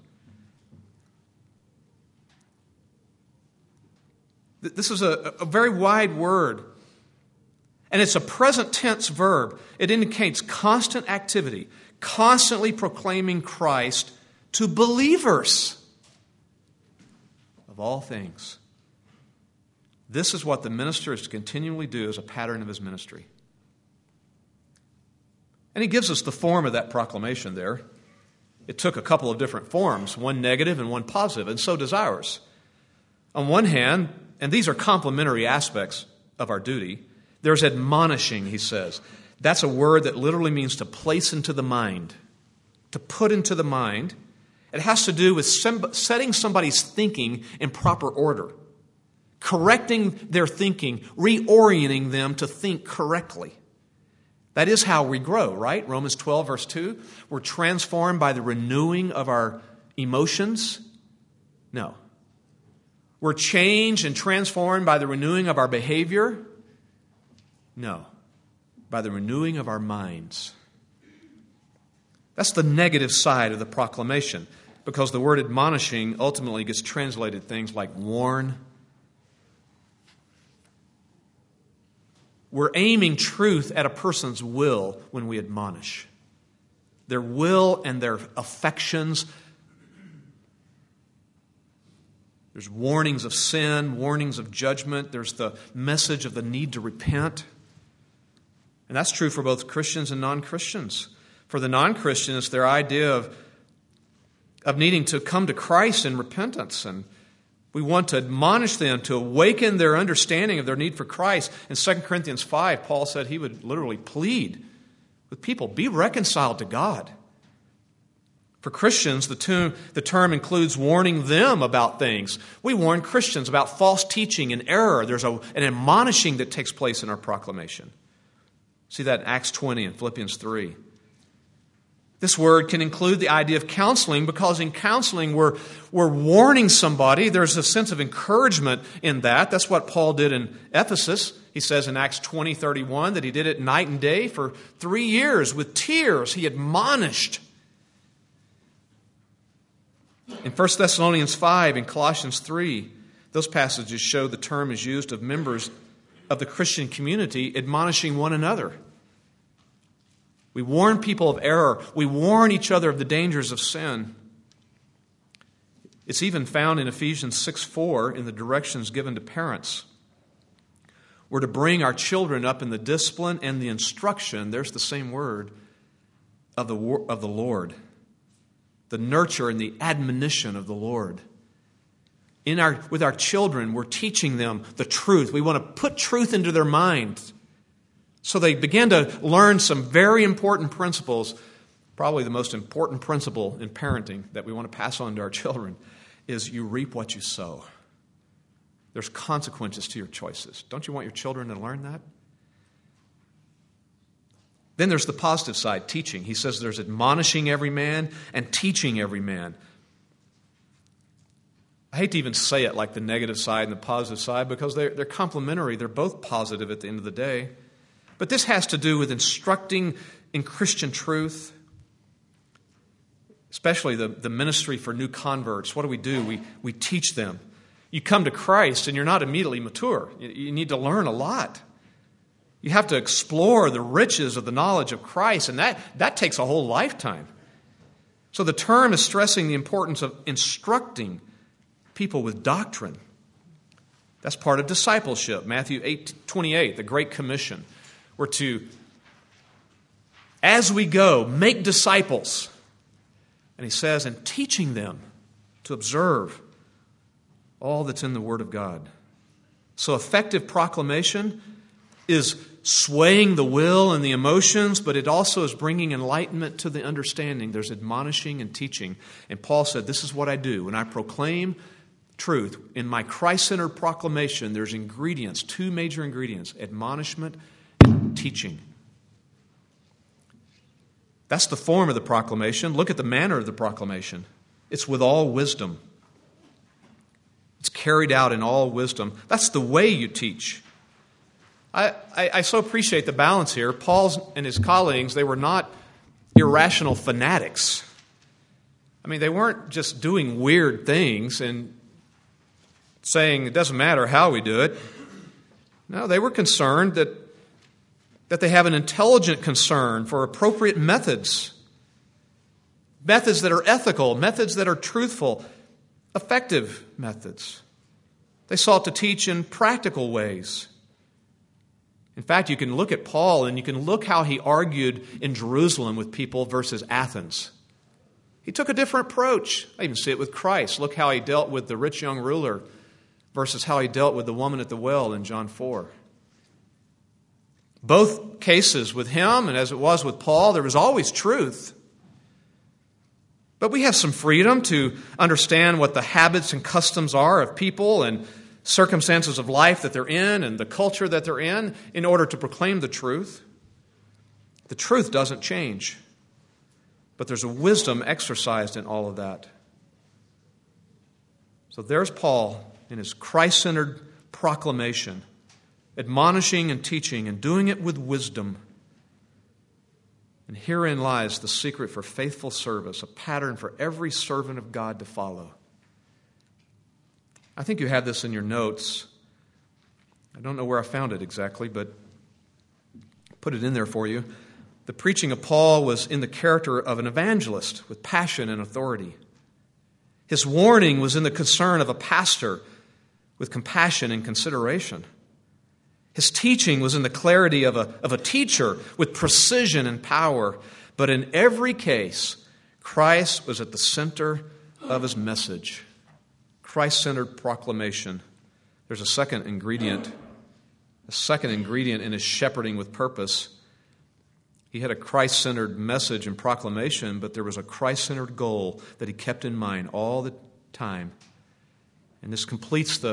This is a very wide word, and it's a present tense verb. It indicates constant activity, constantly proclaiming Christ to believers of all things. This is what the minister is to continually do as a pattern of his ministry. And he gives us the form of that proclamation there. It took a couple of different forms, one negative and one positive, and so does ours. On one hand, and these are complementary aspects of our duty, there's admonishing, he says. That's a word that literally means to place into the mind, to put into the mind. It has to do with setting somebody's thinking in proper order, correcting their thinking, reorienting them to think correctly. That is how we grow, right? Romans 12, verse 2. We're transformed by the renewing of our emotions. No. We're changed and transformed by the renewing of our behavior. No. By the renewing of our minds. That's the negative side of the proclamation, because the word admonishing ultimately gets translated things like warn. We're aiming truth at a person's will when we admonish. Their will and their affections. There's warnings of sin, warnings of judgment. There's the message of the need to repent. And that's true for both Christians and non-Christians. For the non-Christian, it's their idea of needing to come to Christ in repentance. And we want to admonish them to awaken their understanding of their need for Christ. In 2 Corinthians 5, Paul said he would literally plead with people, be reconciled to God. For Christians, the term includes warning them about things. We warn Christians about false teaching and error. There's an admonishing that takes place in our proclamation. See that in Acts 20 and Philippians 3. This word can include the idea of counseling, because in counseling we're warning somebody. There's a sense of encouragement in that. That's what Paul did in Ephesus. He says in Acts 20:31 that he did it night and day for 3 years with tears. He admonished. In 1 Thessalonians 5 and Colossians 3, those passages show the term is used of members of the Christian community admonishing one another. We warn people of error. We warn each other of the dangers of sin. It's even found in Ephesians 6:4 in the directions given to parents. We're to bring our children up in the discipline and the instruction, there's the same word, of the Lord. The nurture and the admonition of the Lord. With our children, we're teaching them the truth. We want to put truth into their minds. So they begin to learn some very important principles. Probably the most important principle in parenting that we want to pass on to our children is you reap what you sow. There's consequences to your choices. Don't you want your children to learn that? Then there's the positive side, teaching. He says there's admonishing every man and teaching every man. I hate to even say it like the negative side and the positive side, because they're complementary. They're both positive at the end of the day. But this has to do with instructing in Christian truth, especially the ministry for new converts. What do? We teach them. You come to Christ and you're not immediately mature. You need to learn a lot. You have to explore the riches of the knowledge of Christ, and that takes a whole lifetime. So the term is stressing the importance of instructing people with doctrine. That's part of discipleship. Matthew 8:28, the Great Commission. We're to, as we go, make disciples. And he says, and teaching them to observe all that's in the Word of God. So effective proclamation is swaying the will and the emotions, but it also is bringing enlightenment to the understanding. There's admonishing and teaching. And Paul said, this is what I do. When I proclaim truth, in my Christ-centered proclamation, there's ingredients, 2 major ingredients, admonishment and teaching. That's the form of the proclamation. Look at the manner of the proclamation. It's with all wisdom. It's carried out in all wisdom. That's the way you teach. I so appreciate the balance here. Paul and his colleagues, they were not irrational fanatics. I mean, they weren't just doing weird things and saying it doesn't matter how we do it. No, they were concerned that they have an intelligent concern for appropriate methods. Methods that are ethical, methods that are truthful, effective methods. They sought to teach in practical ways. In fact, you can look at Paul and you can look how he argued in Jerusalem with people versus Athens. He took a different approach. I even see it with Christ. Look how he dealt with the rich young ruler versus how he dealt with the woman at the well in John 4. Both cases with him, and as it was with Paul, there was always truth. But we have some freedom to understand what the habits and customs are of people and circumstances of life that they're in and the culture that they're in order to proclaim the truth. The truth doesn't change, but there's a wisdom exercised in all of that. So there's Paul in his Christ-centered proclamation, admonishing and teaching and doing it with wisdom. And herein lies the secret for faithful service, a pattern for every servant of God to follow. I think you have this in your notes. I don't know where I found it exactly, but put it in there for you. The preaching of Paul was in the character of an evangelist with passion and authority. His warning was in the concern of a pastor with compassion and consideration. His teaching was in the clarity of a teacher with precision and power. But in every case, Christ was at the center of his message. Christ-centered proclamation. There's a second ingredient in his shepherding with purpose. He had a Christ-centered message and proclamation, but there was a Christ-centered goal that he kept in mind all the time. And this completes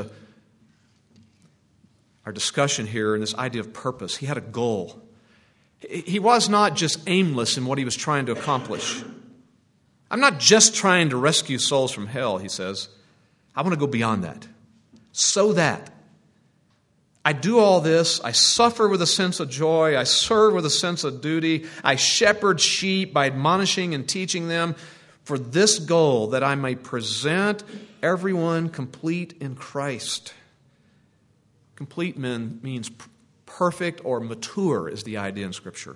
our discussion here and this idea of purpose. He had a goal. He was not just aimless in what he was trying to accomplish. I'm not just trying to rescue souls from hell, he says. I want to go beyond that. So that I do all this, I suffer with a sense of joy, I serve with a sense of duty, I shepherd sheep by admonishing and teaching them for this goal, that I may present everyone complete in Christ. Complete means perfect or mature is the idea in Scripture.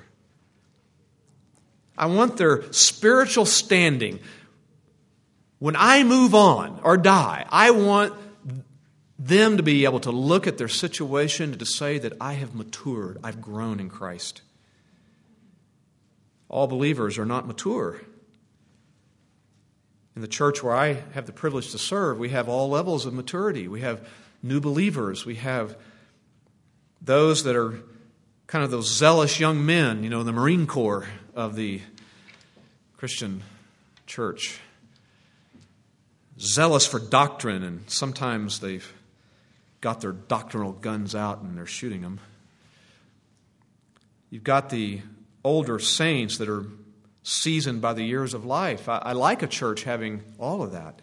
I want their spiritual standing. When I move on or die, I want them to be able to look at their situation and to say that I have matured, I've grown in Christ. All believers are not mature. In the church where I have the privilege to serve, we have all levels of maturity. We have new believers. We have those that are kind of those zealous young men, the Marine Corps of the Christian church. Zealous for doctrine, and sometimes they've got their doctrinal guns out and they're shooting them. You've got the older saints that are seasoned by the years of life. I like a church having all of that.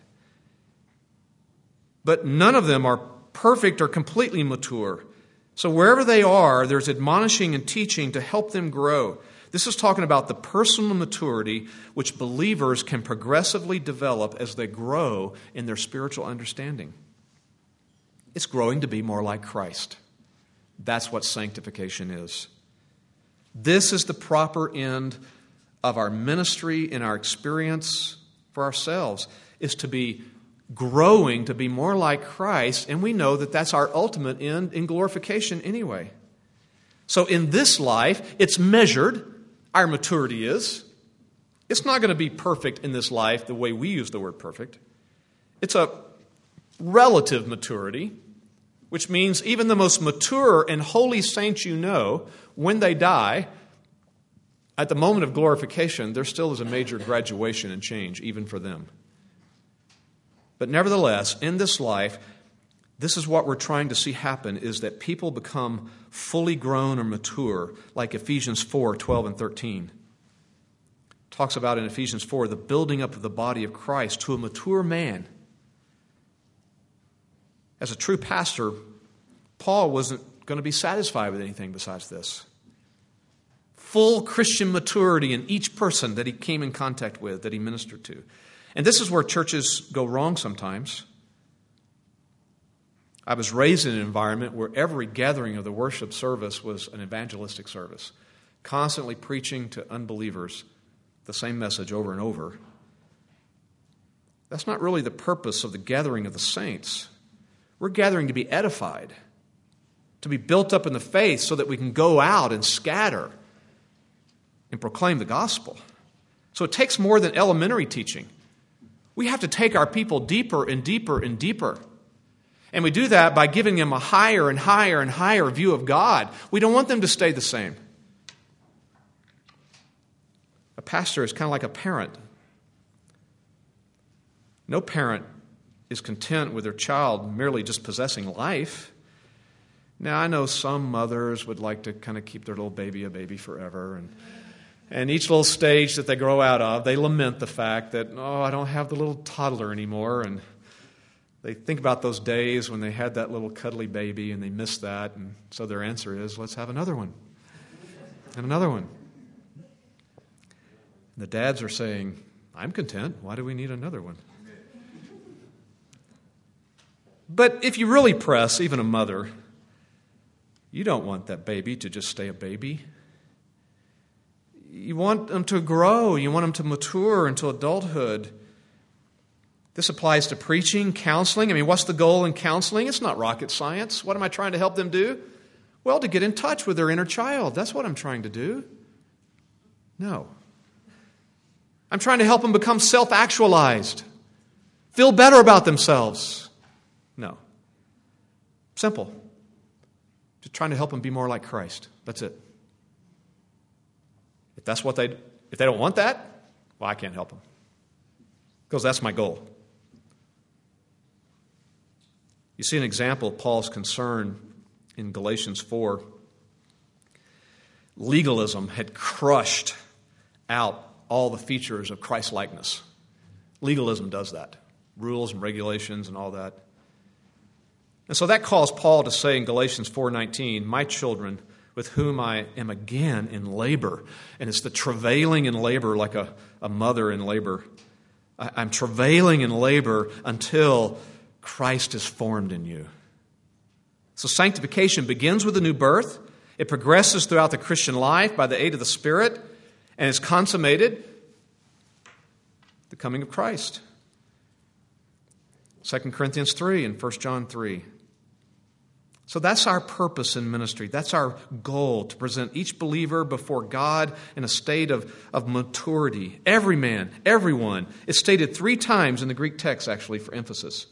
But none of them are perfect or completely mature. So wherever they are, there's admonishing and teaching to help them grow. This is talking about the personal maturity which believers can progressively develop as they grow in their spiritual understanding. It's growing to be more like Christ. That's what sanctification is. This is the proper end of our ministry and our experience for ourselves, is to be growing to be more like Christ, and we know that that's our ultimate end in glorification anyway. So in this life, it's measured. Our maturity is. It's not going to be perfect in this life the way we use the word perfect. It's a relative maturity, which means even the most mature and holy saints when they die, at the moment of glorification, there still is a major graduation and change, even for them. But nevertheless, in this life, this is what we're trying to see happen, is that people become fully grown or mature, like Ephesians 4, 12 and 13. It talks about in Ephesians 4, the building up of the body of Christ to a mature man. As a true pastor, Paul wasn't going to be satisfied with anything besides this. Full Christian maturity in each person that he came in contact with, that he ministered to. And this is where churches go wrong sometimes. I was raised in an environment where every gathering of the worship service was an evangelistic service, constantly preaching to unbelievers the same message over and over. That's not really the purpose of the gathering of the saints. We're gathering to be edified, to be built up in the faith so that we can go out and scatter and proclaim the gospel. So it takes more than elementary teaching. We have to take our people deeper and deeper and deeper. And we do that by giving them a higher and higher and higher view of God. We don't want them to stay the same. A pastor is kind of like a parent. No parent is content with their child merely just possessing life. Now, I know some mothers would like to kind of keep their little baby a baby forever. And each little stage that they grow out of, they lament the fact that, I don't have the little toddler anymore. And they think about those days when they had that little cuddly baby and they miss that. And so their answer is, let's have another one. And another one. And the dads are saying, I'm content. Why do we need another one? But if you really press, even a mother, you don't want that baby to just stay a baby. You want them to grow. You want them to mature into adulthood. This applies to preaching, counseling. What's the goal in counseling? It's not rocket science. What am I trying to help them do? Well, to get in touch with their inner child. That's what I'm trying to do. No. I'm trying to help them become self-actualized. Feel better about themselves. No. Simple. Just trying to help them be more like Christ. That's it. If they don't want that, well, I can't help them. Because that's my goal. You see an example of Paul's concern in Galatians 4. Legalism had crushed out all the features of Christ-likeness. Legalism does that. Rules and regulations and all that. And so that caused Paul to say in Galatians 4:19, my children, with whom I am again in labor. And it's the travailing in labor like a mother in labor. I'm travailing in labor until Christ is formed in you. So sanctification begins with a new birth. It progresses throughout the Christian life by the aid of the Spirit, and is consummated the coming of Christ. 2 Corinthians 3 and 1 John 3. So that's our purpose in ministry. That's our goal, to present each believer before God in a state of maturity. Every man, everyone. It's stated 3 times in the Greek text, actually, for emphasis.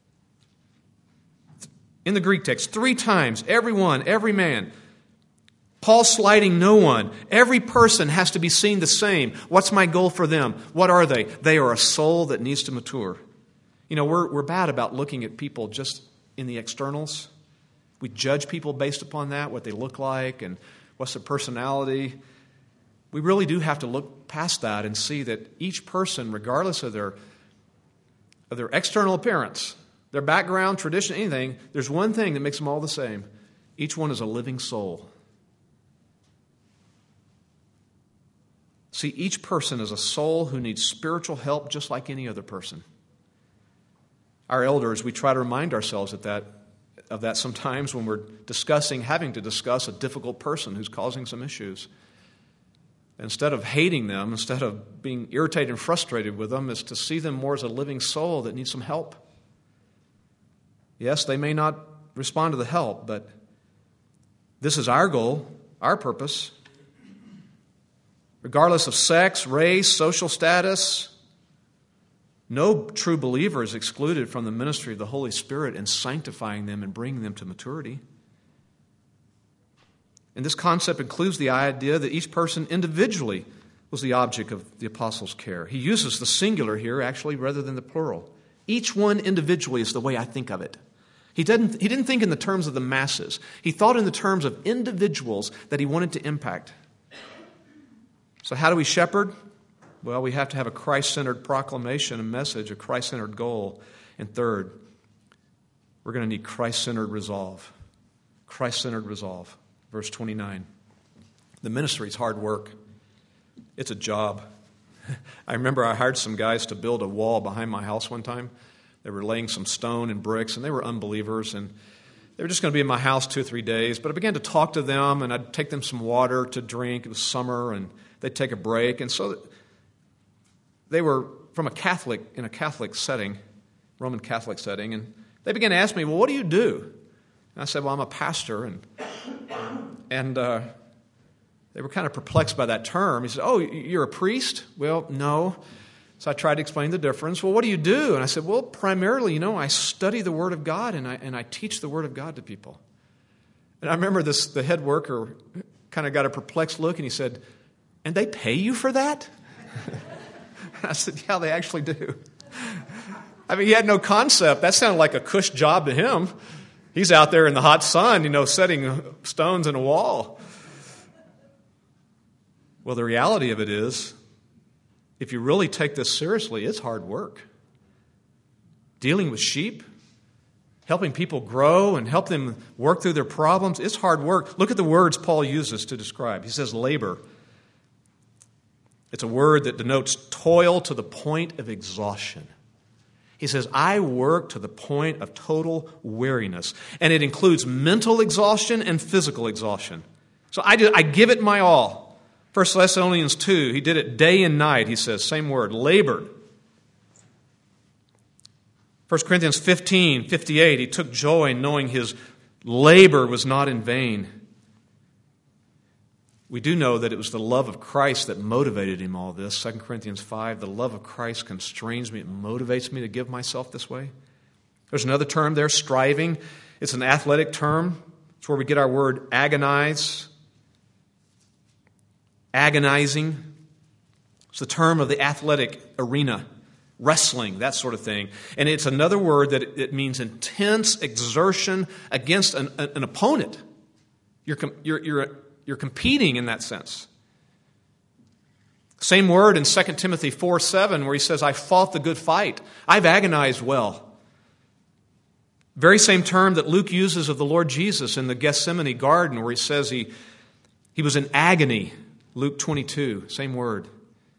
In the Greek text, 3 times, everyone, every man. Paul's slighting no one. Every person has to be seen the same. What's my goal for them? What are they? They are a soul that needs to mature. You know, we're bad about looking at people just in the externals. We judge people based upon that, what they look like and what's their personality. We really do have to look past that and see that each person, regardless of their external appearance, their background, tradition, anything, there's one thing that makes them all the same. Each one is a living soul. See, each person is a soul who needs spiritual help just like any other person. Our elders, we try to remind ourselves of that sometimes when we're having to discuss a difficult person who's causing some issues. Instead of hating them, instead of being irritated and frustrated with them, is to see them more as a living soul that needs some help. Yes, they may not respond to the help, but this is our goal, our purpose. Regardless of sex, race, social status, no true believer is excluded from the ministry of the Holy Spirit in sanctifying them and bringing them to maturity. And this concept includes the idea that each person individually was the object of the apostles' care. He uses the singular here, actually, rather than the plural. Each one individually is the way I think of it. He didn't think in the terms of the masses. He thought in the terms of individuals that he wanted to impact. So how do we shepherd? Well, we have to have a Christ-centered proclamation, a message, a Christ-centered goal. And third, we're going to need Christ-centered resolve. Christ-centered resolve. Verse 29. The ministry is hard work. It's a job. I remember I hired some guys to build a wall behind my house one time. They were laying some stone and bricks, and they were unbelievers, and they were just going to be in my house 2 or 3 days. But I began to talk to them, and I'd take them some water to drink. It was summer, and they'd take a break. And so they were in a Catholic setting, Roman Catholic setting, and they began to ask me, well, what do you do? And I said, well, I'm a pastor, and they were kind of perplexed by that term. He said, oh, you're a priest? Well, no. So I tried to explain the difference. Well, what do you do? And I said, well, primarily, I study the Word of God, and I teach the Word of God to people. And I remember the head worker kind of got a perplexed look, and he said, and they pay you for that? I said, yeah, they actually do. I mean, he had no concept. That sounded like a cush job to him. He's out there in the hot sun, setting stones in a wall. Well, the reality of it is, if you really take this seriously, it's hard work. Dealing with sheep, helping people grow and help them work through their problems, it's hard work. Look at the words Paul uses to describe. He says labor. It's a word that denotes toil to the point of exhaustion. He says, I work to the point of total weariness. And it includes mental exhaustion and physical exhaustion. So I give it my all. 1 Thessalonians 2, he did it day and night, he says, same word, labored. 1 Corinthians 15:58, he took joy in knowing his labor was not in vain. We do know that it was the love of Christ that motivated him all this. 2 Corinthians 5, the love of Christ constrains me, it motivates me to give myself this way. There's another term there, striving. It's an athletic term. It's where we get our word agonize. agonizing. It's the term of the athletic arena, wrestling, that sort of thing. And it's another word that it means intense exertion against an opponent. You're competing in that sense. Same word in 2 Timothy 4:7 where he says, I fought the good fight. I've agonized well. Very same term that Luke uses of the Lord Jesus in the Gethsemane garden where he says he was in agony. Luke 22, same word.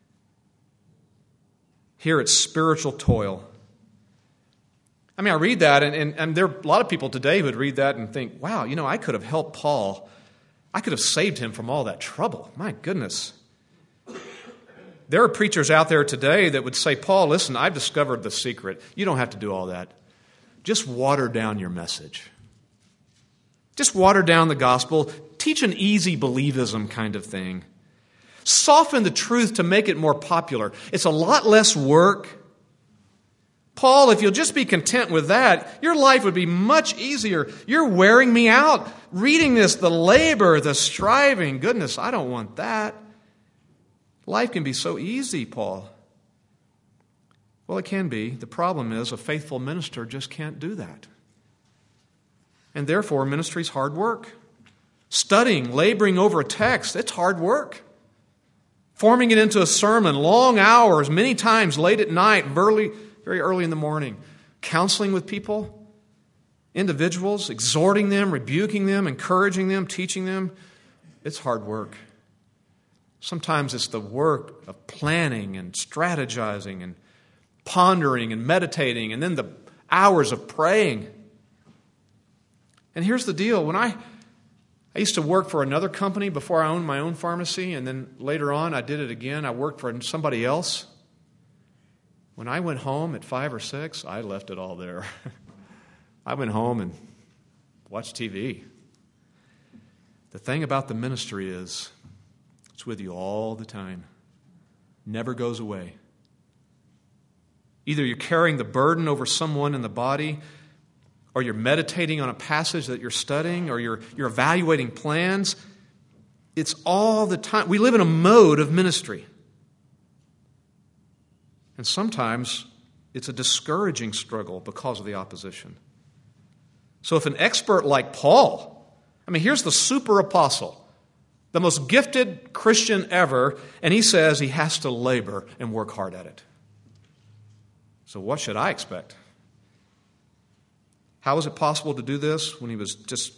Here it's spiritual toil. I mean, I read that, and there are a lot of people today who would read that and think, wow, I could have helped Paul. I could have saved him from all that trouble. My goodness. There are preachers out there today that would say, Paul, listen, I've discovered the secret. You don't have to do all that. Just water down your message. Just water down the gospel. Teach an easy believism kind of thing. Soften the truth to make it more popular. It's a lot less work. Paul, if you'll just be content with that, your life would be much easier. You're wearing me out. Reading this, the labor, the striving. Goodness, I don't want that. Life can be so easy, Paul. Well, it can be. The problem is a faithful minister just can't do that. And therefore, ministry is hard work. Studying, laboring over a text, it's hard work. Forming it into a sermon, long hours, many times late at night, very early in the morning. Counseling with people, individuals, exhorting them, rebuking them, encouraging them, teaching them. It's hard work. Sometimes it's the work of planning and strategizing and pondering and meditating, and then the hours of praying. And here's the deal. When I used to work for another company before I owned my own pharmacy, and then later on I did it again. I worked for somebody else. When I went home at 5 or 6, I left it all there. I went home and watched TV. The thing about the ministry is it's with you all the time. Never goes away. Either you're carrying the burden over someone in the body, or you're meditating on a passage that you're studying, or you're evaluating plans. It's all the time. We live in a mode of ministry. And sometimes it's a discouraging struggle because of the opposition. So if an expert like Paul, here's the super apostle, the most gifted Christian ever, and he says he has to labor and work hard at it. So what should I expect? How was it possible to do this when he was just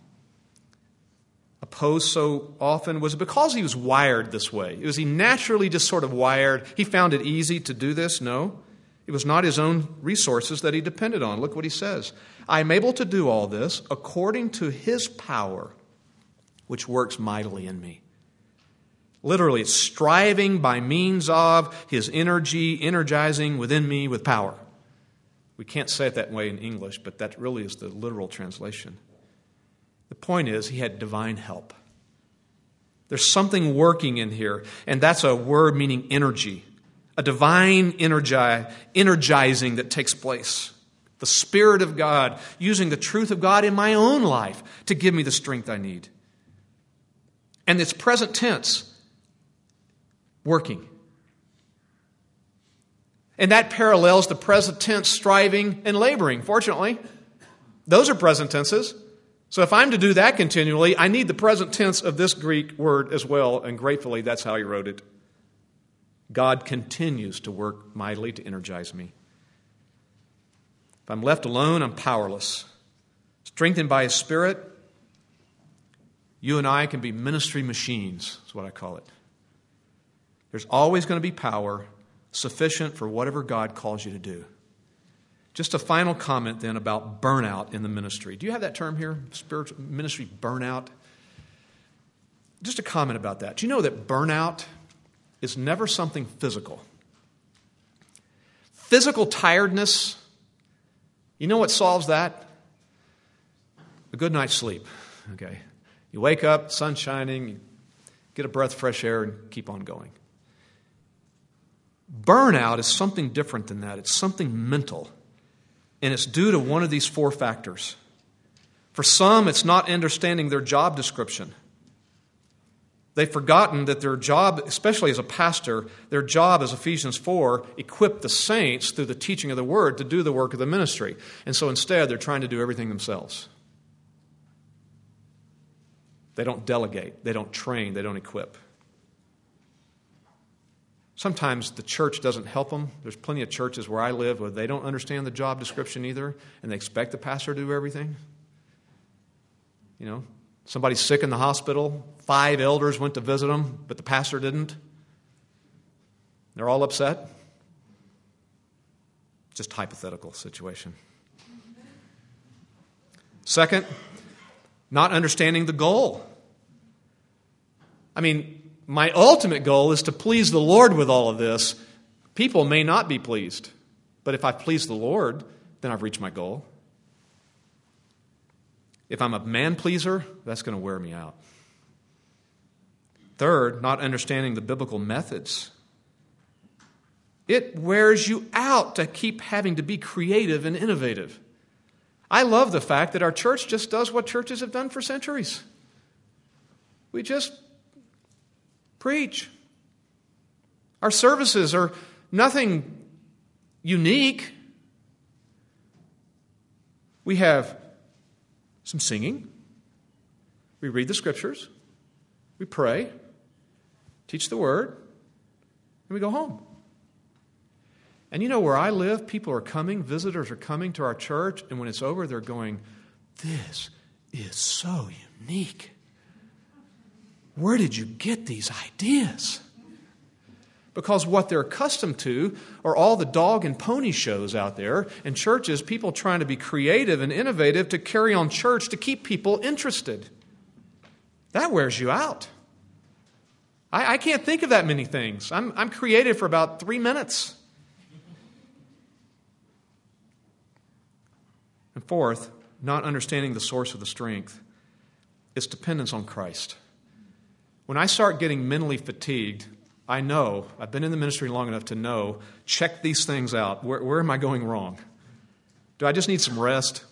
opposed so often? Was it because he was wired this way? Was he naturally just sort of wired? He found it easy to do this? No. It was not his own resources that he depended on. Look what he says. I am able to do all this according to his power, which works mightily in me. Literally, it's striving by means of his energy, energizing within me with power. We can't say it that way in English, but that really is the literal translation. The point is, he had divine help. There's something working in here, and that's a word meaning energy. A divine energizing that takes place. The Spirit of God using the truth of God in my own life to give me the strength I need. And it's present tense. Working. And that parallels the present tense striving and laboring, fortunately. Those are present tenses. So if I'm to do that continually, I need the present tense of this Greek word as well, and gratefully that's how he wrote it. God continues to work mightily to energize me. If I'm left alone, I'm powerless. Strengthened by His Spirit, you and I can be ministry machines, is what I call it. There's always going to be power sufficient for whatever God calls you to do. Just a final comment then about burnout in the ministry. Do you have that term here? Spiritual ministry burnout? Just a comment about that. Do you know that burnout is never something physical? Physical tiredness, you know what solves that? A good night's sleep. Okay. You wake up, sun's shining, you get a breath of fresh air and keep on going. Burnout is something different than that. It's something mental. And it's due to one of these four factors. For some, it's not understanding their job description. They've forgotten that their job, especially as a pastor, their job, as Ephesians 4, equip the saints through the teaching of the Word to do the work of the ministry. And so instead, they're trying to do everything themselves. They don't delegate. They don't train. They don't equip. Sometimes the church doesn't help them. There's plenty of churches where I live where they don't understand the job description either, and they expect the pastor to do everything. You know, somebody's sick in the hospital. 5 elders went to visit them, but the pastor didn't. They're all upset. Just hypothetical situation. Second, not understanding the goal. I mean, my ultimate goal is to please the Lord with all of this. People may not be pleased, but if I please the Lord, then I've reached my goal. If I'm a man pleaser, that's going to wear me out. Third, not understanding the biblical methods. It wears you out to keep having to be creative and innovative. I love the fact that our church just does what churches have done for centuries. We just preach. Our services are nothing unique. We have some singing. We read the scriptures. We pray. Teach the word. And we go home. And you know, where I live, people are coming, visitors are coming to our church, and when it's over, they're going, "This is so unique. Where did you get these ideas?" Because what they're accustomed to are all the dog and pony shows out there in churches, people trying to be creative and innovative to carry on church to keep people interested. That wears you out. I can't think of that many things. I'm creative for about 3 minutes. And fourth, not understanding the source of the strength. It's dependence on Christ. When I start getting mentally fatigued, I know, I've been in the ministry long enough to know, check these things out. Where am I going wrong? Do I just need some rest?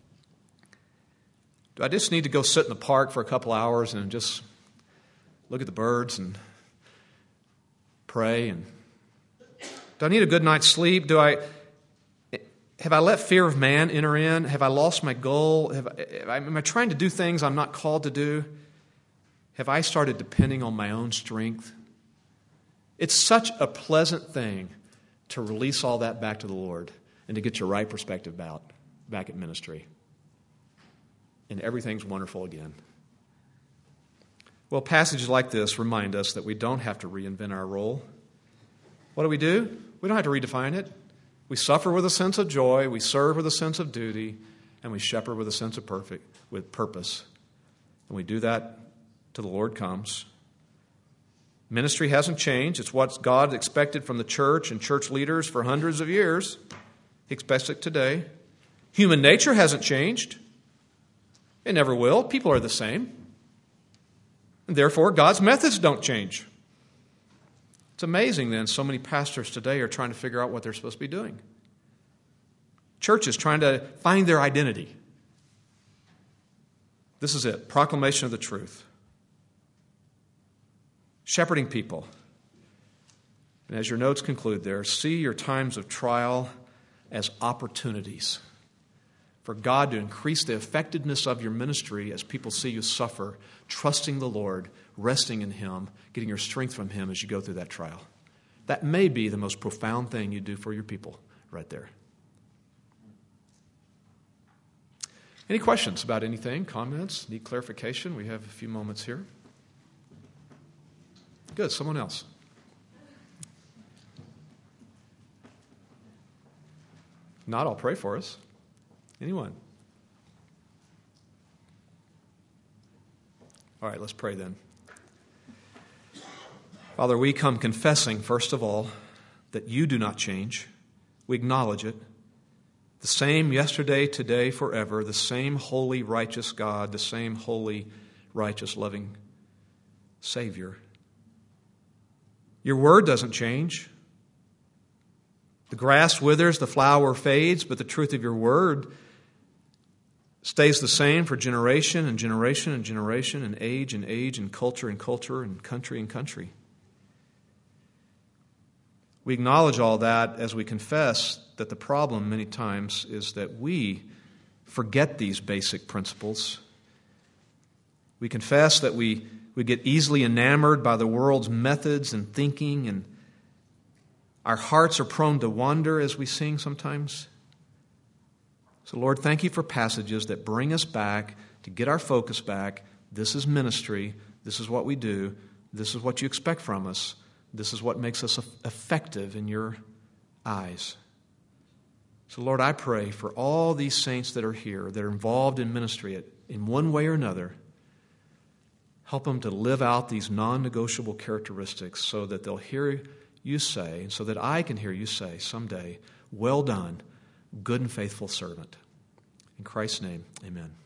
Do I just need to go sit in the park for a couple hours and just look at the birds and pray? And do I need a good night's sleep? Have I let fear of man enter in? Have I lost my goal? Am I trying to do things I'm not called to do? Have I started depending on my own strength? It's such a pleasant thing to release all that back to the Lord and to get your right perspective back at ministry. And everything's wonderful again. Well, passages like this remind us that we don't have to reinvent our role. What do? We don't have to redefine it. We suffer with a sense of joy, we serve with a sense of duty, and we shepherd with a sense of purpose. And we do that till the Lord comes. Ministry hasn't changed. It's what God expected from the church and church leaders for hundreds of years. He expects it today. Human nature hasn't changed. It never will. People are the same. And therefore, God's methods don't change. It's amazing then so many pastors today are trying to figure out what they're supposed to be doing. Churches trying to find their identity. This is it. Proclamation of the truth. Shepherding people. And as your notes conclude there, see your times of trial as opportunities for God to increase the effectiveness of your ministry as people see you suffer, trusting the Lord, resting in Him, getting your strength from Him as you go through that trial. That may be the most profound thing you do for your people right there. Any questions about anything? Comments? Need clarification? We have a few moments here. Good. Someone else. Not, I'll pray for us. Anyone? All right, let's pray then. Father, we come confessing, first of all, that you do not change. We acknowledge it. The same yesterday, today, forever, the same holy, righteous God, the same holy, righteous, loving Savior. Your word doesn't change. The grass withers, the flower fades, but the truth of your word stays the same for generation and generation and generation and age and culture and country and country. We acknowledge all that as we confess that the problem many times is that we forget these basic principles. We confess that we get easily enamored by the world's methods and thinking, and our hearts are prone to wander as we sing sometimes. So, Lord, thank you for passages that bring us back, to get our focus back. This is ministry. This is what we do. This is what you expect from us. This is what makes us effective in your eyes. So, Lord, I pray for all these saints that are here, that are involved in ministry in one way or another. Help them to live out these non-negotiable characteristics so that they'll hear you say, and so that I can hear you say someday, well done, good and faithful servant. In Christ's name, amen.